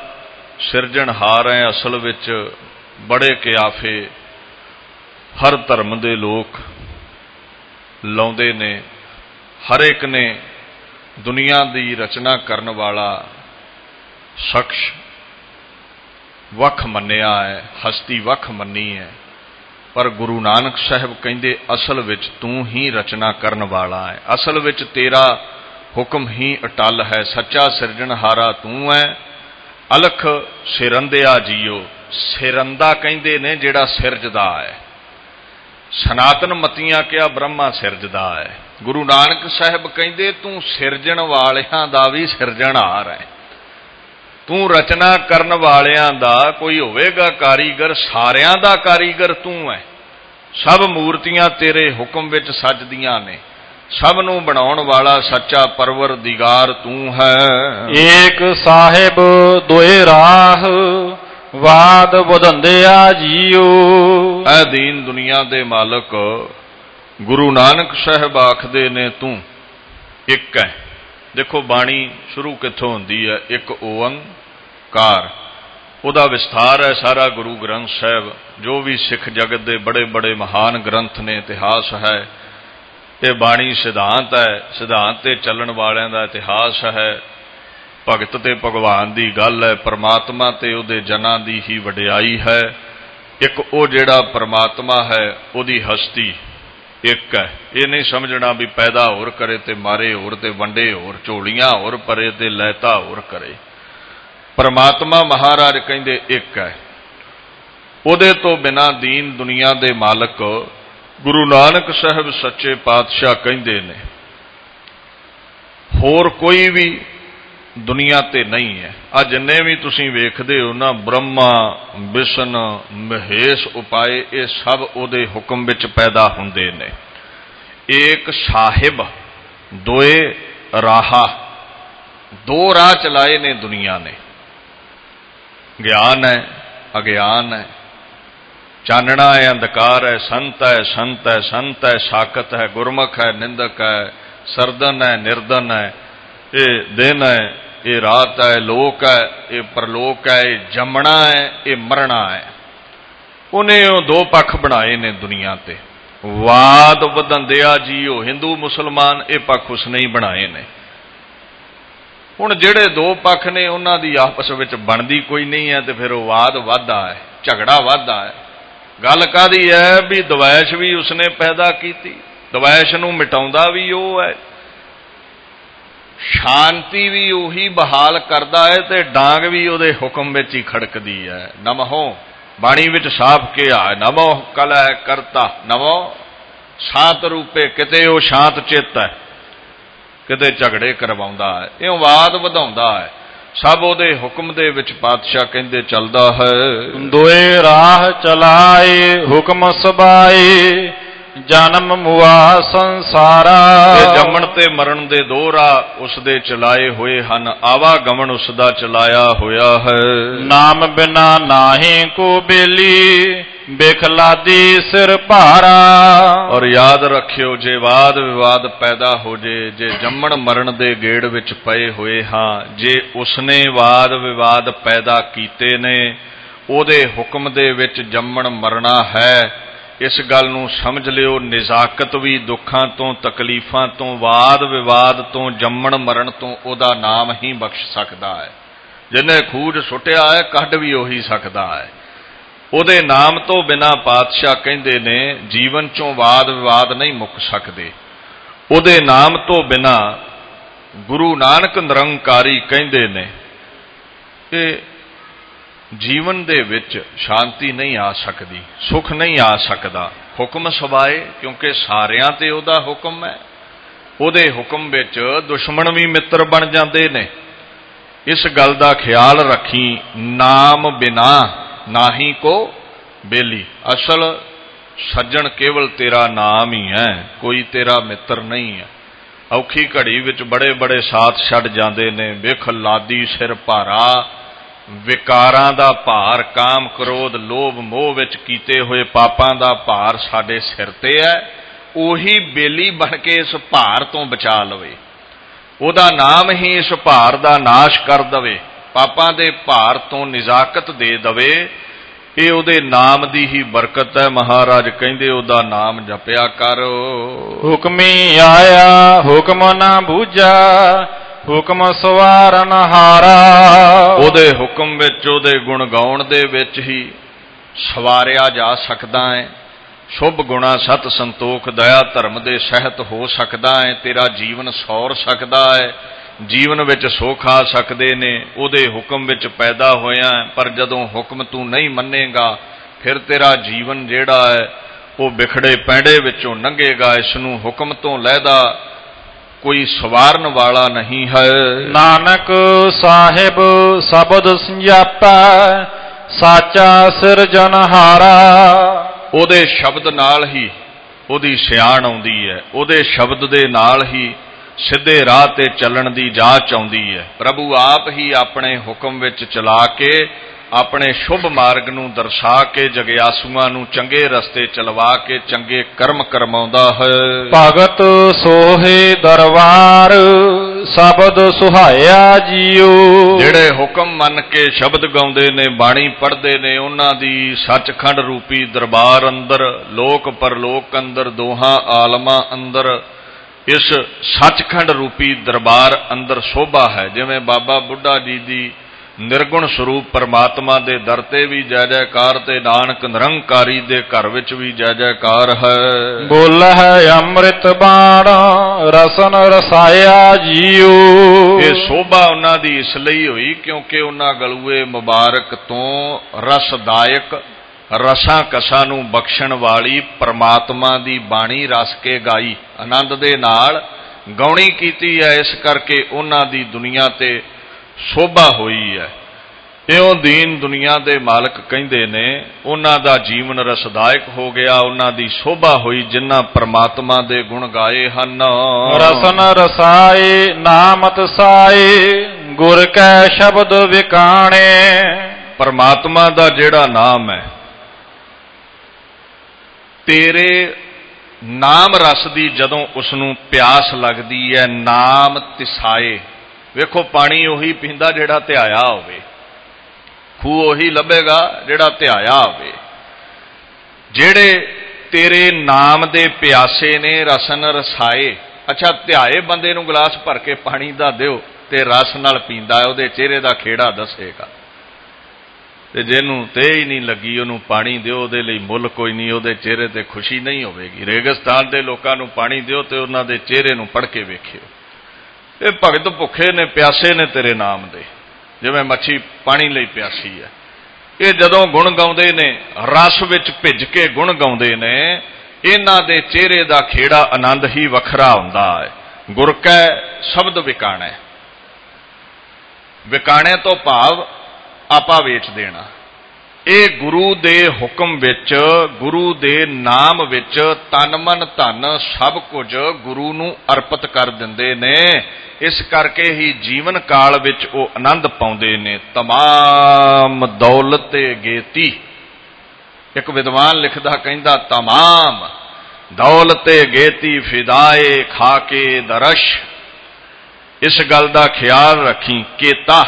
ਸਿਰਜਣਹਾਰ ਹੈ। ਅਸਲ ਵਿੱਚ ਬੜੇ ਕਿਆਫੇ ਹਰ ਧਰਮ ਦੇ ਲੋਕ ਲਾਉਂਦੇ ਨੇ। ਹਰ ਇੱਕ ਨੇ ਦੁਨੀਆ ਦੀ ਰਚਨਾ ਕਰਨ ਵਾਲਾ ਸ਼ਖਸ ਵੱਖ ਮੰਨਿਆ ਹੈ, ਹਸਤੀ ਵੱਖ ਮੰਨੀ ਹੈ। ਪਰ ਗੁਰੂ ਨਾਨਕ ਸਾਹਿਬ ਕਹਿੰਦੇ ਅਸਲ ਵਿੱਚ ਤੂੰ ਹੀ ਰਚਨਾ ਕਰਨ ਵਾਲਾ ਹੈ। ਅਸਲ ਵਿੱਚ ਤੇਰਾ ਹੁਕਮ ਹੀ ਅਟਲ ਹੈ। ਸੱਚਾ ਸਿਰਜਣਹਾਰਾ ਤੂੰ ਹੈ। ਅਲਖ ਸਿਰੰਦਿਆ ਜੀਓ। ਸਿਰੰਦਾ ਕਹਿੰਦੇ ਨੇ ਜਿਹੜਾ ਸਿਰਜਦਾ ਹੈ। ਸਨਾਤਨ ਮਤੀਆਂ ਕਿਹਾ ਬ੍ਰਹਮਾ ਸਿਰਜਦਾ ਹੈ। ਗੁਰੂ ਨਾਨਕ ਸਾਹਿਬ ਕਹਿੰਦੇ ਤੂੰ ਸਿਰਜਣ ਵਾਲਿਆਂ ਦਾ ਵੀ ਸਿਰਜਣਹਾਰ ਹੈ। ਤੂੰ ਰਚਨਾ ਕਰਨ ਵਾਲਿਆਂ ਦਾ ਕੋਈ ਹੋਵੇਗਾ ਕਾਰੀਗਰ, ਸਾਰਿਆਂ ਦਾ ਕਾਰੀਗਰ ਤੂੰ ਹੈ। ਸਭ ਮੂਰਤੀਆਂ ਤੇਰੇ ਹੁਕਮ ਵਿੱਚ ਸਜਦੀਆਂ ਨੇ। ਸਭ ਨੂੰ ਬਣਾਉਣ ਵਾਲਾ ਸੱਚਾ ਪਰਵਰਦਿਗਾਰ ਤੂੰ ਹੈ। ਏਕ ਸਾਹਿਬ ਦੋਏ ਰਾਹ ਵਾਦ ਵਧੰਦਿਆ ਜੀਓ। ਐ ਦੀਨ ਦੁਨੀਆ ਦੇ ਮਾਲਕ ਗੁਰੂ ਨਾਨਕ ਸਾਹਿਬ ਆਖਦੇ ਨੇ ਤੂੰ ਇੱਕ ਹੈ। ਦੇਖੋ ਬਾਣੀ ਸ਼ੁਰੂ ਕਿੱਥੋਂ ਹੁੰਦੀ ਹੈ? ਇੱਕ ਓੰਕਾਰ। ਉਹਦਾ ਵਿਸਥਾਰ ਹੈ ਸਾਰਾ ਗੁਰੂ ਗ੍ਰੰਥ ਸਾਹਿਬ। ਜੋ ਵੀ ਸਿੱਖ ਜਗਤ ਦੇ ਬੜੇ ਬੜੇ ਮਹਾਨ ਗ੍ਰੰਥ ਨੇ, ਇਤਿਹਾਸ ਹੈ। ਇਹ ਬਾਣੀ ਸਿਧਾਂਤ ਹੈ। ਸਿਧਾਂਤ ਤੇ ਚੱਲਣ ਵਾਲਿਆਂ ਦਾ ਇਤਿਹਾਸ ਹੈ। ਭਗਤ ਤੇ ਭਗਵਾਨ ਦੀ ਗੱਲ ਹੈ। ਪਰਮਾਤਮਾ ਤੇ ਉਹਦੇ ਜਨਾਂ ਦੀ ਹੀ ਵਡਿਆਈ ਹੈ। ਇੱਕ ਉਹ ਜਿਹੜਾ ਪਰਮਾਤਮਾ ਹੈ ਉਹਦੀ ਹਸਤੀ ਇੱਕ ਹੈ। ਇਹ ਨਹੀਂ ਸਮਝਣਾ ਵੀ ਪੈਦਾ ਹੋਰ ਕਰੇ ਤੇ ਮਾਰੇ ਹੋਰ ਤੇ ਵੰਡੇ ਹੋਰ, ਝੋਲੀਆਂ ਹੋਰ ਭਰੇ ਤੇ ਲੈਤਾ ਹੋਰ ਕਰੇ। ਪਰਮਾਤਮਾ ਮਹਾਰਾਜ ਕਹਿੰਦੇ ਇੱਕ ਹੈ। ਉਹਦੇ ਤੋਂ ਬਿਨਾਂ ਦੀਨ ਦੁਨੀਆ ਦੇ ਮਾਲਕ ਗੁਰੂ ਨਾਨਕ ਸਾਹਿਬ ਸੱਚੇ ਪਾਤਸ਼ਾਹ ਕਹਿੰਦੇ ਨੇ ਹੋਰ ਕੋਈ ਵੀ ਦੁਨੀਆ ਤੇ ਨਹੀਂ ਹੈ। ਆ ਜਿੰਨੇ ਵੀ ਤੁਸੀਂ ਵੇਖਦੇ ਹੋ ਨਾ, ਬ੍ਰਹਮਾ ਵਿਸ਼ਨ ਮਹੇਸ਼ ਉਪਾਏ, ਇਹ ਸਭ ਉਹਦੇ ਹੁਕਮ ਵਿੱਚ ਪੈਦਾ ਹੁੰਦੇ ਨੇ। ਏਕ ਸਾਹਿਬ ਦੋਏ ਰਾਹਾ, ਦੋ ਰਾਹ ਚਲਾਏ ਨੇ ਦੁਨੀਆ ਨੇ। ਗਿਆਨ ਹੈ, ਅਗਿਆਨ ਹੈ, ਚਾਨਣਾ ਹੈ, ਅੰਧਕਾਰ ਹੈ, ਸੰਤ ਹੈ, ਸੰਤ ਹੈ, ਸੰਤ ਹੈ, ਸਾਕਤ ਹੈ, ਗੁਰਮੁਖ ਹੈ, ਨਿੰਦਕ ਹੈ, ਸਰਦਨ ਹੈ, ਨਿਰਦਨ ਹੈ। ਇਹ ਦਿਨ ਹੈ, ਇਹ ਰਾਤ ਹੈ, ਲੋਕ ਹੈ, ਇਹ ਪਰਲੋਕ ਹੈ, ਇਹ ਜੰਮਣਾ ਹੈ, ਇਹ ਮਰਨਾ ਹੈ। ਉਹਨੇ ਉਹ ਦੋ ਪੱਖ ਬਣਾਏ ਨੇ ਦੁਨੀਆ ਤੇ। ਵਾਦ ਵਧੰਦਿਆ ਜੀਓ। ਹਿੰਦੂ ਮੁਸਲਮਾਨ ਇਹ ਪੱਖ ਉਸਨੇ ਹੀ ਬਣਾਏ ਨੇ। ਹੁਣ ਜਿਹੜੇ ਦੋ ਪੱਖ ਨੇ ਉਹਨਾਂ ਦੀ ਆਪਸ ਵਿੱਚ ਬਣਦੀ ਕੋਈ ਨਹੀਂ ਹੈ ਤੇ ਫਿਰ ਉਹ ਵਾਦ ਵੱਧਦਾ ਹੈ, ਝਗੜਾ ਵੱਧਦਾ ਹੈ। ਗੱਲ ਕਾਹਦੀ ਹੈ ਵੀ ਦਵੈਸ਼ ਵੀ ਉਸਨੇ ਪੈਦਾ ਕੀਤੀ, ਦਵੈਸ਼ ਨੂੰ ਮਿਟਾਉਂਦਾ ਵੀ ਉਹ ਹੈ, ਸ਼ਾਂਤੀ ਵੀ ਉਹੀ ਬਹਾਲ ਕਰਦਾ ਹੈ ਤੇ ਡਾਂਗ ਵੀ ਉਹਦੇ ਹੁਕਮ ਵਿੱਚ ਹੀ ਖੜਕਦੀ ਹੈ। ਨਮੋ ਬਾਣੀ ਵਿੱਚ ਸਾਫ਼ ਕਿਹਾ ਹੈ, ਨਮੋ ਕਲਹਿ ਕਰਤਾ, ਨਮੋ ਸ਼ਾਂਤ ਰੂਪੇ। ਕਿਤੇ ਉਹ ਸ਼ਾਂਤ ਚਿੱਤ ਹੈ, ਕਿਤੇ ਝਗੜੇ ਕਰਵਾਉਂਦਾ ਹੈ। ਇਹ ਵਾਦ ਵਧਾਉਂਦਾ ਹੈ। ਸਭ ਉਹਦੇ ਹੁਕਮ ਦੇ ਵਿੱਚ ਪਾਤਸ਼ਾਹ ਕਹਿੰਦੇ ਚੱਲਦਾ ਹੈ। ਦੋਏ ਰਾਹ ਚਲਾਏ ਹੁਕਮ ਸਬਾਏ, ਜਨਮ ਮੁਆ ਸੰਸਾਰਾ। ਇਹ ਜੰਮਣ ਤੇ ਮਰਨ ਦੇ ਦੋ ਰਾਹ ਉਸਦੇ ਚਲਾਏ ਹੋਏ ਹਨ। ਆਵਾਗਮਨ ਉਸਦਾ ਚਲਾਇਆ ਹੋਇਆ ਹੈ। ਨਾਮ ਬਿਨਾ ਨਾਹੀ ਕੋ ਬੇਲੀ, ਬਿਖਲਾਦੀ ਸਿਰ ਭਾਰਾ। ਔਰ ਯਾਦ ਰੱਖਿਓ, ਜੇ ਵਾਦ ਵਿਵਾਦ ਪੈਦਾ ਹੋ ਜੇ ਜੰਮਣ ਮਰਨ ਦੇ ਗੇੜ ਵਿੱਚ ਪਏ ਹੋਏ ਹਾਂ, ਜੇ ਉਸਨੇ ਵਾਦ ਵਿਵਾਦ ਪੈਦਾ ਕੀਤੇ ਨੇ, ਉਹਦੇ ਹੁਕਮ ਦੇ ਵਿੱਚ ਜੰਮਣ ਮਰਨਾ ਹੈ। ਇਸ ਗੱਲ ਨੂੰ ਸਮਝ ਲਿਓ। ਨਿਜ਼ਾਕਤ ਵੀ ਦੁੱਖਾਂ ਤੋਂ, ਤਕਲੀਫਾਂ ਤੋਂ, ਵਾਦ ਵਿਵਾਦ ਤੋਂ, ਜੰਮਣ ਮਰਨ ਤੋਂ ਉਹਦਾ ਨਾਮ ਹੀ ਬਖਸ਼ ਸਕਦਾ ਹੈ। ਜਿਹਨੇ ਖੂਜ ਸੁੱਟਿਆ ਹੈ ਕੱਢ ਵੀ ਉਹੀ ਸਕਦਾ ਹੈ। ਉਹਦੇ ਨਾਮ ਤੋਂ ਬਿਨਾਂ ਪਾਤਸ਼ਾਹ ਕਹਿੰਦੇ ਨੇ ਜੀਵਨ ਚੋਂ ਵਾਦ ਵਿਵਾਦ ਨਹੀਂ ਮੁੱਕ ਸਕਦੇ। ਉਹਦੇ ਨਾਮ ਤੋਂ ਬਿਨਾਂ ਗੁਰੂ ਨਾਨਕ ਨਿਰੰਕਾਰੀ ਕਹਿੰਦੇ ਨੇ ਕਿ ਜੀਵਨ ਦੇ ਵਿੱਚ ਸ਼ਾਂਤੀ ਨਹੀਂ ਆ ਸਕਦੀ, ਸੁੱਖ ਨਹੀਂ ਆ ਸਕਦਾ। ਹੁਕਮ ਸਵਾਏ, ਕਿਉਂਕਿ ਸਾਰਿਆਂ ਤੇ ਉਹਦਾ ਹੁਕਮ ਹੈ। ਉਹਦੇ ਹੁਕਮ ਵਿੱਚ ਦੁਸ਼ਮਣ ਵੀ ਮਿੱਤਰ ਬਣ ਜਾਂਦੇ ਨੇ। ਇਸ ਗੱਲ ਦਾ ਖਿਆਲ ਰੱਖੀ। ਨਾਮ ਬਿਨਾ ਨਾਹੀ ਕੋ ਬੇਲੀ। ਅਸਲ ਸੱਜਣ ਕੇਵਲ ਤੇਰਾ ਨਾਮ ਹੀ ਹੈ, ਕੋਈ ਤੇਰਾ ਮਿੱਤਰ ਨਹੀਂ ਹੈ। ਔਖੀ ਘੜੀ ਵਿੱਚ ਬੜੇ ਬੜੇ ਸਾਥ ਛੱਡ ਜਾਂਦੇ ਨੇ। ਵੇਖ ਲਾਦੀ ਸਿਰ ਭਾਰਾ, ਵਿਕਾਰਾਂ ਦਾ ਭਾਰ, ਕਾਮ ਕ੍ਰੋਧ ਲੋਭ ਮੋਹ ਵਿੱਚ ਕੀਤੇ ਹੋਏ ਪਾਪਾਂ ਦਾ ਭਾਰ ਸਾਡੇ ਸਿਰ ਤੇ ਹੈ। ਉਹੀ ਬੇਲੀ ਬਣ ਕੇ ਇਸ ਭਾਰ ਤੋਂ ਬਚਾ ਲਵੇ, ਉਹਦਾ ਨਾਮ ਹੀ ਇਸ ਭਾਰ ਦਾ ਨਾਸ਼ ਕਰ ਦਵੇ, ਪਾਪਾਂ ਦੇ ਭਾਰ ਤੋਂ ਨਿਜਾਕਤ ਦੇ ਦਵੇ। ਇਹ ਉਹਦੇ ਨਾਮ ਦੀ ਹੀ ਬਰਕਤ ਹੈ। ਮਹਾਰਾਜ ਕਹਿੰਦੇ ਉਹਦਾ ਨਾਮ ਜਪਿਆ ਕਰ। ਹੁਕਮੀ ਆਇਆ ਹੁਕਮ ਨਾ ਬੂਝਾ, ਹੁਕਮ ਸਵਾਰਨ ਹਾਰਾ। ਉਹਦੇ ਹੁਕਮ ਵਿੱਚ, ਉਹਦੇ ਗੁਣ ਗਾਉਣ ਦੇ ਵਿੱਚ ਹੀ ਸਵਾਰਿਆ ਜਾ ਸਕਦਾ ਹੈ। ਸ਼ੁਭ ਗੁਣਾ ਸਤ ਸੰਤੋਖ ਦਇਆ ਧਰਮ ਦੇ ਸਹਿਤ ਹੋ ਸਕਦਾ ਹੈ। ਤੇਰਾ ਜੀਵਨ ਸੌਰ ਸਕਦਾ ਹੈ, ਜੀਵਨ ਵਿੱਚ ਸੁੱਖ ਆ ਸਕਦੇ ਨੇ ਉਹਦੇ ਹੁਕਮ ਵਿੱਚ ਪੈਦਾ ਹੋਇਆ। ਪਰ ਜਦੋਂ ਹੁਕਮ ਤੂੰ ਨਹੀਂ ਮੰਨੇਗਾ ਫਿਰ ਤੇਰਾ ਜੀਵਨ ਜਿਹੜਾ ਹੈ ਉਹ ਵਿਖੜੇ ਪੈਂਡੇ ਵਿੱਚੋਂ ਲੰਘੇਗਾ। ਇਸ ਨੂੰ ਹੁਕਮ ਤੋਂ ਲਹਿਦਾ ਕੋਈ ਸਵਾਰਨ ਵਾਲਾ ਨਹੀਂ ਹੈ। ਨਾਨਕ ਸਾਹਿਬ ਸ਼ਬਦ ਸੰਜਾਪੈ, ਸਾਚਾ ਸਿਰਜਨਹਾਰਾ। ਉਹਦੇ ਸ਼ਬਦ ਨਾਲ ਹੀ ਉਹਦੀ ਸਿਆਣ ਆਉਂਦੀ ਹੈ, ਉਹਦੇ ਸ਼ਬਦ ਦੇ ਨਾਲ ਹੀ ਸਿੱਧੇ ਰਾਹ ਤੇ ਚੱਲਣ ਦੀ ਜਾਂਚ ਆਉਂਦੀ ਹੈ। ਪ੍ਰਭੂ ਆਪ ਹੀ ਆਪਣੇ ਹੁਕਮ ਵਿੱਚ ਚਲਾ ਕੇ, ਆਪਣੇ ਸ਼ੁਭ ਮਾਰਗ ਨੂੰ ਦਰਸਾ ਕੇ, ਜਗਿਆਸੂਆਂ ਨੂੰ ਚੰਗੇ ਰਸਤੇ ਚਲਵਾ ਕੇ ਚੰਗੇ ਕਰਮ ਕਰਮਾਉਂਦਾ ਹੈ। ਭਗਤ ਸੋਹੇ ਦਰਬਾਰ, ਸ਼ਬਦ ਸੁਹਾਇਆ ਜੀਓ। ਜਿਹੜੇ ਹੁਕਮ ਮੰਨ ਕੇ ਸ਼ਬਦ ਗਾਉਂਦੇ ਨੇ, ਬਾਣੀ ਪੜ੍ਹਦੇ ਨੇ, ਉਹਨਾਂ ਦੀ ਸੱਚਖੰਡ ਰੂਪੀ ਦਰਬਾਰ ਅੰਦਰ, ਲੋਕ ਪਰਲੋਕ ਅੰਦਰ, ਦੋਹਾਂ ਆਲਮਾਂ ਅੰਦਰ, ਇਸ ਸੱਚਖੰਡ ਰੂਪੀ ਦਰਬਾਰ ਅੰਦਰ ਸ਼ੋਭਾ ਹੈ। ਜਿਵੇਂ ਬਾਬਾ ਬੁੱਢਾ ਜੀ ਦੀ ਨਿਰਗੁਣ ਸਰੂਪ ਪਰਮਾਤਮਾ ਦੇ ਦਰ ਤੇ ਵੀ ਜੈ ਜੈਕਾਰ, ਤੇ ਨਾਨਕ ਨਿਰੰਕਾਰੀ ਦੇ ਘਰ ਵਿੱਚ ਵੀ ਜੈ ਜੈਕਾਰ ਹੈ। ਬੋਲ ਹੈ ਅੰਮ੍ਰਿਤ ਬਾਣ, ਰਸਨ ਰਸਾਇਆ ਜੀਓ। ਇਹ ਸ਼ੋਭਾ ਉਹਨਾਂ ਦੀ ਇਸ ਲਈ ਹੋਈ ਕਿਉਂਕਿ ਉਹਨਾਂ ਗਲੂਏ ਮੁਬਾਰਕ ਤੋਂ ਰਸਦਾਇਕ, ਰਸਾਂ ਕਸਾਂ ਨੂੰ ਬਖਸ਼ਣ ਵਾਲੀ ਪਰਮਾਤਮਾ ਦੀ ਬਾਣੀ ਰਸ ਕੇ ਗਾਈ, ਆਨੰਦ ਦੇ ਨਾਲ ਗਾਉਣੀ ਕੀਤੀ ਹੈ। ਇਸ ਕਰਕੇ ਉਹਨਾਂ ਦੀ ਦੁਨੀਆ ਤੇ ਸ਼ੋਭਾ ਹੋਈ ਹੈ। ਇਉਂ ਦੀਨ ਦੁਨੀਆ ਦੇ ਮਾਲਕ ਕਹਿੰਦੇ ਨੇ ਉਹਨਾਂ ਦਾ ਜੀਵਨ ਰਸਦਾਇਕ ਹੋ ਗਿਆ, ਉਹਨਾਂ ਦੀ ਸ਼ੋਭਾ ਹੋਈ ਜਿਨ੍ਹਾਂ ਪਰਮਾਤਮਾ ਦੇ ਗੁਣ ਗਾਏ ਹਨ। ਰਸਨ ਰਸਾਏ ਨਾਮ ਤਸਾਏ, ਗੁਰ ਕੈ ਸ਼ਬਦ ਵਿਕਾਣੇ। ਪਰਮਾਤਮਾ ਦਾ ਜਿਹੜਾ ਨਾਮ ਹੈ, ਤੇਰੇ ਨਾਮ ਰਸ ਦੀ ਜਦੋਂ ਉਸ ਨੂੰ ਪਿਆਸ ਲੱਗਦੀ ਹੈ, ਨਾਮ ਤਿਸਾਏ। ਵੇਖੋ ਪਾਣੀ ਉਹੀ ਪੀਂਦਾ ਜਿਹੜਾ ਧਿਆਇਆ ਹੋਵੇ, ਖੂਹ ਉਹੀ ਲੱਭੇਗਾ ਜਿਹੜਾ ਧਿਆਇਆ ਹੋਵੇ। ਜਿਹੜੇ ਤੇਰੇ ਨਾਮ ਦੇ ਪਿਆਸੇ ਨੇ, ਰਸਨ ਰਸਾਏ। ਅੱਛਾ, ਧਿਆਏ ਬੰਦੇ ਨੂੰ ਗਲਾਸ ਭਰ ਕੇ ਪਾਣੀ ਦਾ ਦਿਓ ਤੇ ਰਸ ਨਾਲ ਪੀਂਦਾ, ਉਹਦੇ ਚਿਹਰੇ ਦਾ ਖੇੜਾ ਦੱਸੇਗਾ। ਤੇ ਜਿਹਨੂੰ ਤੇ ਹੀ ਨਹੀਂ ਲੱਗੀ ਉਹਨੂੰ ਪਾਣੀ ਦਿਓ, ਉਹਦੇ ਲਈ ਮੁੱਲ ਕੋਈ ਨਹੀਂ, ਉਹਦੇ ਚਿਹਰੇ ਤੇ ਖੁਸ਼ੀ ਨਹੀਂ ਹੋਵੇਗੀ। ਰੇਗਿਸਤਾਨ ਦੇ ਲੋਕਾਂ ਨੂੰ ਪਾਣੀ ਦਿਓ ਤੇ ਉਹਨਾਂ ਦੇ ਚਿਹਰੇ ਨੂੰ ਪੜ੍ਹ ਕੇ ਵੇਖਿਓ। ਇਹ ਭਗਤ ਭੁੱਖੇ ਨੇ, ਪਿਆਸੇ ਨੇ ਤੇਰੇ ਨਾਮ ਦੇ, ਜਿਵੇਂ ਮੱਛੀ ਪਾਣੀ ਲਈ ਪਿਆਸੀ ਹੈ। ਇਹ ਜਦੋਂ ਗੁਣ ਗਾਉਂਦੇ ਨੇ, ਰਸ ਵਿੱਚ ਭਿੱਜ ਕੇ ਗੁਣ ਗਾਉਂਦੇ ਨੇ, ਇਹਨਾਂ ਦੇ ਚਿਹਰੇ ਦਾ ਖੇੜਾ ਆਨੰਦ ਹੀ ਵੱਖਰਾ ਹੁੰਦਾ ਹੈ। ਗੁਰ ਕੈ ਸ਼ਬਦ ਵਿਕਾਣੈ। ਵਿਕਾਣੇ ਤੋਂ ਭਾਵ ਆਪਾ ਵੇਚ ਦੇਣਾ। ਇਹ ਗੁਰੂ ਦੇ ਹੁਕਮ ਵਿੱਚ, ਗੁਰੂ ਦੇ ਨਾਮ ਵਿੱਚ ਤਨ ਮਨ ਧਨ ਸਭ ਕੁਝ ਗੁਰੂ ਨੂੰ ਅਰਪਿਤ ਕਰ ਦਿੰਦੇ ਨੇ। ਇਸ ਕਰਕੇ ਹੀ ਜੀਵਨ ਕਾਲ ਵਿੱਚ ਉਹ ਆਨੰਦ ਪਾਉਂਦੇ ਨੇ। ਤਮਾਮ ਦੌਲਤ ਗੇਤੀ, ਇੱਕ ਵਿਦਵਾਨ ਲਿਖਦਾ ਕਹਿੰਦਾ, ਤਮਾਮ ਦੌਲਤ ਗੇਤੀ ਫਿਦਾਏ ਖਾ ਕੇ ਦਰਸ਼। ਇਸ ਗੱਲ ਦਾ ਖਿਆਲ ਰੱਖੀ, ਕੇਤਾ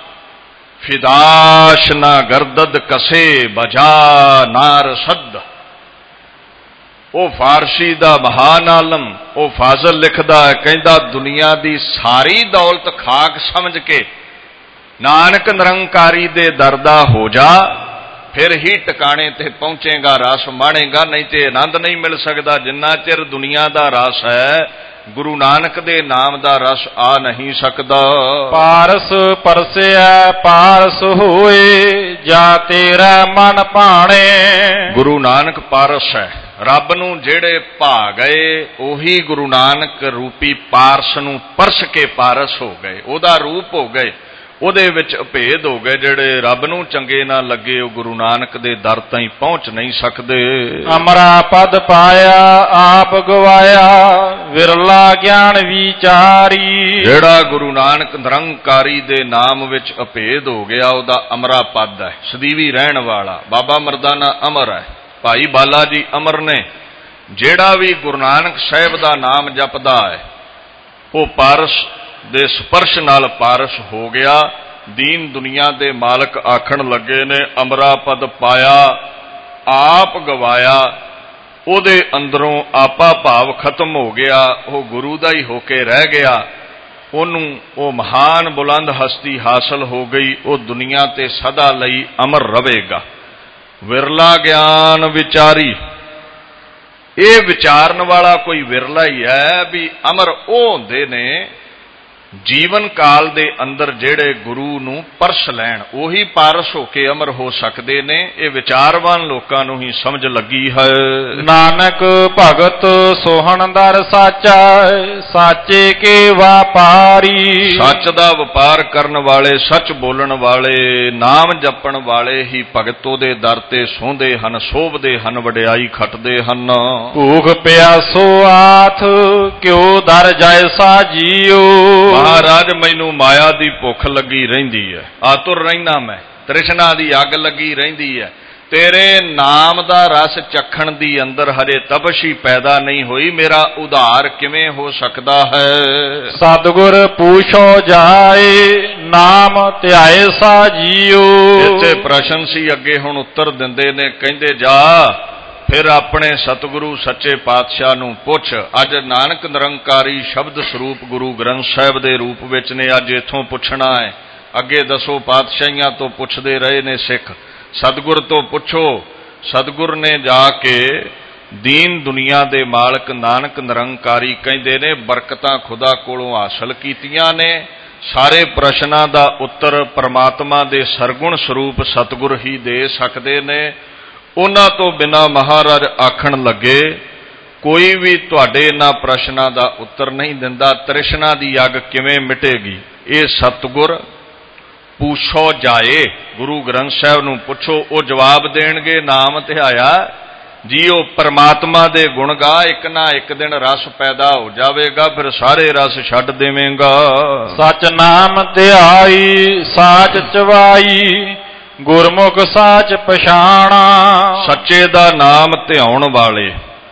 ਫਿਦਾਸ਼ ਨਾ ਗਰਦਦ ਕਸੇ ਬਜਾ ਨਾਰ ਸੱਦ। ਉਹ ਫਾਰਸੀ ਦਾ ਮਹਾਨ ਆਲਮ, ਉਹ ਫਾਜ਼ਲ ਲਿਖਦਾ ਹੈ, ਕਹਿੰਦਾ ਦੁਨੀਆ ਦੀ ਸਾਰੀ ਦੌਲਤ ਖਾਕ ਸਮਝ ਕੇ ਨਾਨਕ ਨਿਰੰਕਾਰੀ ਦੇ ਦਰ ਦਾ ਹੋ ਜਾ, ਫਿਰ ਹੀ ਟਿਕਾਣੇ ਤੇ ਪਹੁੰਚੇਗਾ, ਰਸ ਮਾਣੇਗਾ, ਨਹੀਂ ਤੇ ਆਨੰਦ ਨਹੀਂ ਮਿਲ ਸਕਦਾ। ਜਿੰਨਾ ਚਿਰ ਦੁਨੀਆ ਦਾ ਰਸ ਹੈ, ਗੁਰੂ ਨਾਨਕ ਦੇ ਨਾਮ ਦਾ ਰਸ ਆ ਨਹੀਂ ਸਕਦਾ। ਪਾਰਸ ਪਰਸਿਆ ਪਾਰਸ ਹੋਏ, ਜਾ ਤੇਰਾ ਮਨ ਭਾਣੇ। ਗੁਰੂ ਨਾਨਕ ਪਾਰਸ ਹੈ। ਰੱਬ ਨੂੰ ਜਿਹੜੇ ਭਾ ਗਏ ਉਹੀ ਗੁਰੂ ਨਾਨਕ ਰੂਪੀ ਪਾਰਸ ਨੂੰ ਪਰਸ ਕੇ ਪਾਰਸ ਹੋ ਗਏ, ਉਹਦਾ ਰੂਪ ਹੋ ਗਏ। ਉਹਦੇ ਵਿੱਚ ਅਭੇਦ ਹੋ ਗਏ। ਜਿਹੜੇ ਰੱਬ ਨੂੰ ਚੰਗੇ ਨਾ ਲੱਗੇ ਉਹ ਗੁਰੂ ਨਾਨਕ ਦੇ ਦਰ ਤਾਈਂ ਪਹੁੰਚ ਨਹੀਂ ਸਕਦੇ। ਅਮਰਾ ਪਦ ਪਾਇਆ ਆਪ ਗਵਾਇਆ ਵਿਰਲਾ ਗਿਆਨ ਵਿਚਾਰੀ। ਜਿਹੜਾ ਗੁਰੂ ਨਾਨਕ ਨਿਰੰਕਾਰੀ ਦੇ ਨਾਮ ਵਿੱਚ ਅਭੇਦ ਹੋ ਗਿਆ ਉਹਦਾ ਅਮਰਾ ਪਦ ਹੈ, ਸਦੀਵੀ ਰਹਿਣ ਵਾਲਾ। ਬਾਬਾ ਮਰਦਾਨਾ ਅਮਰ ਹੈ, ਭਾਈ ਬਾਲਾ ਜੀ ਅਮਰ ਨੇ। ਜਿਹੜਾ ਵੀ ਗੁਰੂ ਨਾਨਕ ਸਾਹਿਬ ਦਾ ਨਾਮ ਜਪਦਾ ਹੈ ਉਹ ਪਾਰਸ ਦੇ ਸਪਰਸ਼ ਨਾਲ ਪਾਰਸ ਹੋ ਗਿਆ। ਦੀਨ ਦੁਨੀਆ ਦੇ ਮਾਲਕ ਆਖਣ ਲੱਗੇ ਨੇ ਅਮਰਾ ਪਦ ਪਾਇਆ ਆਪ ਗਵਾਇਆ। ਉਹਦੇ ਅੰਦਰੋਂ ਆਪਾ ਭਾਵ ਖਤਮ ਹੋ ਗਿਆ, ਉਹ ਗੁਰੂ ਦਾ ਹੀ ਹੋ ਕੇ ਰਹਿ ਗਿਆ। ਉਹਨੂੰ ਉਹ ਮਹਾਨ ਬੁਲੰਦ ਹਸਤੀ ਹਾਸਲ ਹੋ ਗਈ। ਉਹ ਦੁਨੀਆ ਤੇ ਸਦਾ ਲਈ ਅਮਰ ਰਹੇਗਾ। ਵਿਰਲਾ ਗਿਆਨ ਵਿਚਾਰੀ। ਇਹ ਵਿਚਾਰਨ ਵਾਲਾ ਕੋਈ ਵਿਰਲਾ ਹੀ ਹੈ ਵੀ ਅਮਰ ਉਹ ਹੁੰਦੇ ਨੇ ਜੀਵਨ ਕਾਲ ਦੇ ਅੰਦਰ ਜਿਹੜੇ ਗੁਰੂ ਨੂੰ ਪਰਸ ਲੈਣ, ਉਹੀ ਪਾਰਸ ਹੋ ਕੇ ਅਮਰ ਹੋ ਸਕਦੇ ਨੇ। ਇਹ ਵਿਚਾਰਵਾਨ ਲੋਕਾਂ ਨੂੰ ਹੀ ਸਮਝ ਲੱਗੀ ਹੈ। ਨਾਨਕ ਭਗਤ ਸੋਹਣਦਰ ਸਾਚਾ ਸਾਚੇ ਕੇ ਵਪਾਰੀ। ਸੱਚ ਦਾ ਵਪਾਰ ਕਰਨ ਵਾਲੇ, ਸੱਚ ਬੋਲਣ ਵਾਲੇ, ਨਾਮ ਜਪਣ ਵਾਲੇ ਹੀ ਭਗਤ ਉਹਦੇ ਦਰ ਤੇ ਸੋਹੰਦੇ ਹਨ, ਸੋਭਦੇ ਹਨ, ਵਡਿਆਈ ਖੱਟਦੇ ਹਨ। ਭੂਖ ਪਿਆਸੋ ਆਥ ਕਿਉ ਦਰ ਜੈਸਾ ਜੀਓ। ਮਹਾਰਾਜ ਮੈਨੂੰ ਮਾਇਆ ਦੀ ਭੁੱਖ ਲੱਗੀ ਰਹਿੰਦੀ ਹੈ, ਆਤੁਰ ਰਹਿਣਾ ਮੈਂ, ਤ੍ਰਿਸ਼ਨਾ ਦੀ ਅੱਗ ਲੱਗੀ ਰਹਿੰਦੀ ਹੈ। ਤੇਰੇ ਨਾਮ ਦਾ ਰਸ ਚੱਖਣ ਦੀ ਅੰਦਰ ਹਜੇ ਤਪਸ਼ ਹੀ ਪੈਦਾ ਨਹੀਂ ਹੋਈ, ਮੇਰਾ ਉਧਾਰ ਕਿਵੇਂ ਹੋ ਸਕਦਾ ਹੈ। ਸਤਿਗੁਰ ਪੂਛੋ ਜਾਏ ਨਾਮ ਧਿਆਏ ਸਾ ਜੀਓ। ਇੱਥੇ ਪ੍ਰਸ਼ਨ ਸੀ, ਅੱਗੇ ਹੁਣ ਉੱਤਰ ਦਿੰਦੇ ਨੇ। ਕਹਿੰਦੇ ਜਾ ਫਿਰ ਆਪਣੇ ਸਤਿਗੁਰੂ ਸੱਚੇ ਪਾਤਸ਼ਾਹ ਨੂੰ ਪੁੱਛ। ਅੱਜ ਨਾਨਕ ਨਿਰੰਕਾਰੀ ਸ਼ਬਦ ਸਰੂਪ ਗੁਰੂ ਗ੍ਰੰਥ ਸਾਹਿਬ ਦੇ ਰੂਪ ਵਿੱਚ ਨੇ, ਅੱਜ ਇੱਥੋਂ ਪੁੱਛਣਾ ਹੈ। ਅੱਗੇ ਦਸੋ ਪਾਤਸ਼ਾਹੀਆਂ ਤੋਂ ਪੁੱਛਦੇ ਰਹੇ ਨੇ ਸਿੱਖ, ਸਤਿਗੁਰ ਤੋਂ ਪੁੱਛੋ। ਸਤਿਗੁਰ ਨੇ ਜਾ ਕੇ ਦੀਨ ਦੁਨੀਆ ਦੇ ਮਾਲਕ ਨਾਨਕ ਨਿਰੰਕਾਰੀ ਕਹਿੰਦੇ ਨੇ ਬਰਕਤਾਂ ਖੁਦਾ ਕੋਲੋਂ ਹਾਸਲ ਕੀਤੀਆਂ ਨੇ। ਸਾਰੇ ਪ੍ਰਸ਼ਨਾਂ ਦਾ ਉੱਤਰ ਪਰਮਾਤਮਾ ਦੇ ਸਰਗੁਣ ਸਰੂਪ ਸਤਿਗੁਰ ਹੀ ਦੇ ਸਕਦੇ ਨੇ। ਉਹਨਾਂ ਤੋਂ ਬਿਨਾਂ ਮਹਾਰਾਜ ਆਖਣ ਲੱਗੇ ਕੋਈ ਵੀ ਤੁਹਾਡੇ ਇਹਨਾਂ ਪ੍ਰਸ਼ਨਾਂ ਦਾ ਉੱਤਰ ਨਹੀਂ ਦਿੰਦਾ। ਤ੍ਰਿਸ਼ਨਾ ਦੀ ਅੱਗ ਕਿਵੇਂ ਮਿਟੇਗੀ? ਇਹ ਸਤਿਗੁਰ ਪੁੱਛੋ ਜਾਏ, ਗੁਰੂ ਗ੍ਰੰਥ ਸਾਹਿਬ ਨੂੰ ਪੁੱਛੋ, ਉਹ ਜਵਾਬ ਦੇਣਗੇ। ਨਾਮ ਧਿਆਇਆ ਜੀ, ਉਹ ਪਰਮਾਤਮਾ ਦੇ ਗੁਣ ਗਾ, ਇੱਕ ਨਾ ਇੱਕ ਦਿਨ ਰਸ ਪੈਦਾ ਹੋ ਜਾਵੇਗਾ, ਫਿਰ ਸਾਰੇ ਰਸ ਛੱਡ ਦੇਵੇਂਗਾ। ਸਚ ਨਾਮ ਧਿਆਈ ਸਾਚ ਚਵਾਈ ਗੁਰਮੁਖ ਸਾਚ ਪਛਾਣਾ। ਸੱਚੇ ਦਾ ਨਾਮ ਧਿਆਉਣ ਵਾਲੇ,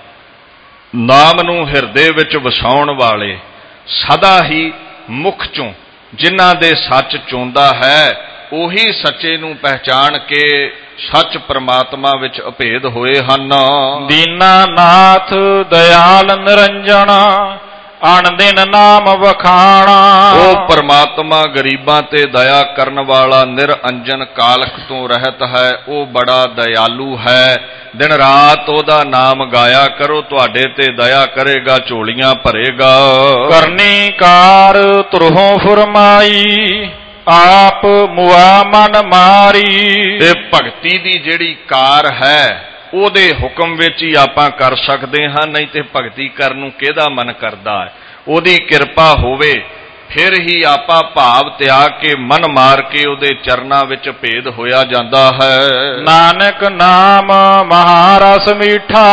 ਨਾਮ ਨੂੰ ਹਿਰਦੇ ਵਿੱਚ ਵਸਾਉਣ ਵਾਲੇ, ਸਦਾ ਹੀ ਮੁਖ ਚੋਂ ਜਿਨ੍ਹਾਂ ਦੇ ਸੱਚ ਚੋਂਦਾ ਹੈ ਉਹੀ ਸੱਚੇ ਨੂੰ ਪਹਿਚਾਣ ਕੇ ਸੱਚ ਪਰਮਾਤਮਾ ਵਿੱਚ ਅਭੇਦ ਹੋਏ ਹਨ। ਦੀਨਾ ਨਾਥ ਦਇਆਲ ਨਿਰੰਜਨ ਅਣ ਦਿਨ ਨਾਮ ਵਖਾਣਾ। ਉਹ ਪਰਮਾਤਮਾ ਗਰੀਬਾਂ ਤੇ ਦਇਆ ਕਰਨ ਵਾਲਾ ਨਿਰਅੰਜਨ ਕਾਲਖ ਤੋਂ ਰਹਿਤ ਹੈ। ਉਹ ਬੜਾ ਦਇਆਲੂ ਹੈ। ਦਿਨ ਰਾਤ ਉਹਦਾ ਨਾਮ ਗਾਇਆ ਕਰੋ, ਤੁਹਾਡੇ ਤੇ ਦਇਆ ਕਰੇਗਾ, ਝੋਲੀਆਂ ਭਰੇਗਾ। ਕਰਨੀ ਕਾਰ ਤੁਰਹੋਂ ਫੁਰਮਾਈ ਆਪ ਮੁਆ ਮਨ ਮਾਰੀ। ਇਹ ਭਗਤੀ ਦੀ ਜਿਹੜੀ ਕਾਰ ਹੈ ਉਹਦੇ ਹੁਕਮ ਵਿੱਚ ਹੀ ਆਪਾਂ ਕਰ ਸਕਦੇ ਹਾਂ, ਨਹੀਂ ਤੇ ਭਗਤੀ ਕਰਨ ਨੂੰ ਕਿਹਦਾ ਮਨ ਕਰਦਾ ਹੈ? ਉਹਦੀ ਕਿਰਪਾ ਹੋਵੇ ਫਿਰ ਹੀ ਆਪਾਂ ਭਾਵ ਤਿਆਗ ਕੇ ਮਨ ਮਾਰ ਕੇ ਉਹਦੇ ਚਰਨਾਂ ਵਿੱਚ ਭੇਦ ਹੋਇਆ ਜਾਂਦਾ ਹੈ। ਨਾਨਕ ਨਾਮ ਮਹਾਰਸ ਮੀਠਾ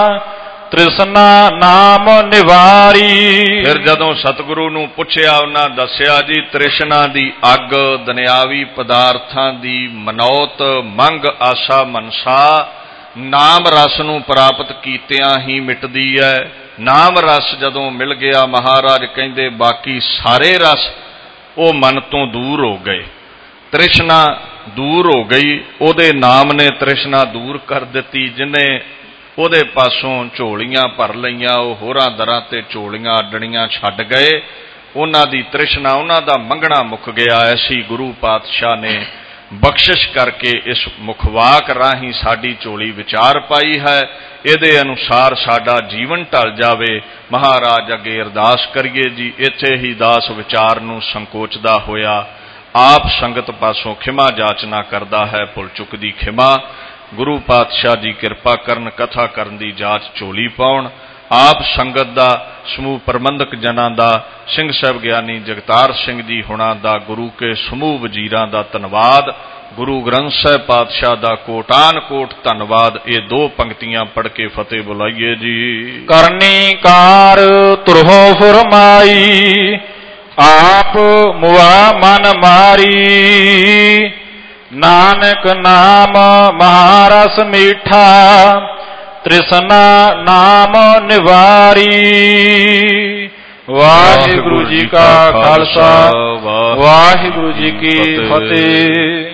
ਤ੍ਰਿਸ਼ਨਾ ਨਾਮ ਨਿਵਾਰੀ। ਫਿਰ ਜਦੋਂ ਸਤਿਗੁਰੂ ਨੂੰ ਪੁੱਛਿਆ ਉਹਨਾਂ ਦੱਸਿਆ ਜੀ ਤ੍ਰਿਸ਼ਨਾ ਦੀ ਅੱਗ ਦੁਨਿਆਵੀ ਪਦਾਰਥਾਂ ਦੀ ਮਨੌਤ ਮੰਗ ਆਸਾ ਮਨਸਾ ਨਾਮ ਰਸ ਨੂੰ ਪ੍ਰਾਪਤ ਕੀਤਿਆਂ ਹੀ ਮਿਟਦੀ ਹੈ। ਨਾਮ ਰਸ ਜਦੋਂ ਮਿਲ ਗਿਆ ਮਹਾਰਾਜ ਕਹਿੰਦੇ ਬਾਕੀ ਸਾਰੇ ਰਸ ਉਹ ਮਨ ਤੋਂ ਦੂਰ ਹੋ ਗਏ, ਤ੍ਰਿਸ਼ਨਾ ਦੂਰ ਹੋ ਗਈ। ਉਹਦੇ ਨਾਮ ਨੇ ਤ੍ਰਿਸ਼ਨਾ ਦੂਰ ਕਰ ਦਿੱਤੀ। ਜਿਹਨੇ ਉਹਦੇ ਪਾਸੋਂ ਝੋਲੀਆਂ ਭਰ ਲਈਆਂ ਉਹ ਹੋਰਾਂ ਦਰਾਂ ਤੇ ਝੋਲੀਆਂ ਅੱਡਣੀਆਂ ਛੱਡ ਗਏ। ਉਹਨਾਂ ਦੀ ਤ੍ਰਿਸ਼ਨਾ, ਉਹਨਾਂ ਦਾ ਮੰਗਣਾ ਮੁੱਕ ਗਿਆ। ਐਸੀ ਗੁਰੂ ਪਾਤਸ਼ਾਹ ਨੇ ਬਖਸ਼ਿਸ਼ ਕਰਕੇ ਇਸ ਮੁਖਵਾਕ ਰਾਹੀਂ ਸਾਡੀ ਝੋਲੀ ਵਿਚਾਰ ਪਾਈ ਹੈ। ਇਹਦੇ ਅਨੁਸਾਰ ਸਾਡਾ ਜੀਵਨ ਢਲ ਜਾਵੇ। ਮਹਾਰਾਜ ਅੱਗੇ ਅਰਦਾਸ ਕਰੀਏ ਜੀ। ਇੱਥੇ ਹੀ ਦਾਸ ਵਿਚਾਰ ਨੂੰ ਸੰਕੋਚਦਾ ਹੋਇਆ ਆਪ ਸੰਗਤ ਪਾਸੋਂ ਖਿਮਾ ਜਾਚਨਾ ਕਰਦਾ ਹੈ। ਭੁੱਲ ਚੁੱਕ ਦੀ ਖਿਮਾ। ਗੁਰੂ ਪਾਤਸ਼ਾਹ ਜੀ ਕਿਰਪਾ ਕਰਨ, ਕਥਾ ਕਰਨ ਦੀ ਜਾਚ ਝੋਲੀ ਪਾਉਣ। ਆਪ ਸੰਗਤ ਦਾ, ਸਮੂਹ ਪ੍ਰਬੰਧਕ ਜਨਾਂ ਦਾ, ਸਿੰਘ ਸਾਹਿਬ ਗਿਆਨੀ ਜਗਤਾਰ ਸਿੰਘ ਜੀ ਹੁਣਾਂ ਦਾ, ਗੁਰੂ ਕੇ ਸਮੂਹ ਵਜ਼ੀਰਾਂ ਦਾ ਧੰਨਵਾਦ। ਗੁਰੂ ਗ੍ਰੰਥ ਸਾਹਿਬ ਪਾਤਸ਼ਾਹ ਦਾ ਕੋਟਾਨ ਕੋਟ ਧੰਨਵਾਦ। ਇਹ ਦੋ ਪੰਕਤੀਆਂ ਪੜ੍ਹ ਕੇ ਫਤਿਹ ਬੁਲਾਈਏ ਜੀ। ਕਰਨੀ ਕਾਰ ਤੁਰਹੋ ਫੁਰਮਾਈ, ਆਪ ਮੁਆ ਮਨ ਮਾਰੀ। ਨਾਨਕ ਨਾਮ ਮਹਾਰਸ ਮੀਠਾ, ਤ੍ਰਿਸ਼ਨਾ ਨਾਮ ਨਿਵਾਰੀ। ਵਾਹਿਗੁਰੂ ਜੀ ਕਾ ਖਾਲਸਾ, ਵਾਹਿਗੁਰੂ ਜੀ ਕੀ ਫਤਿਹ।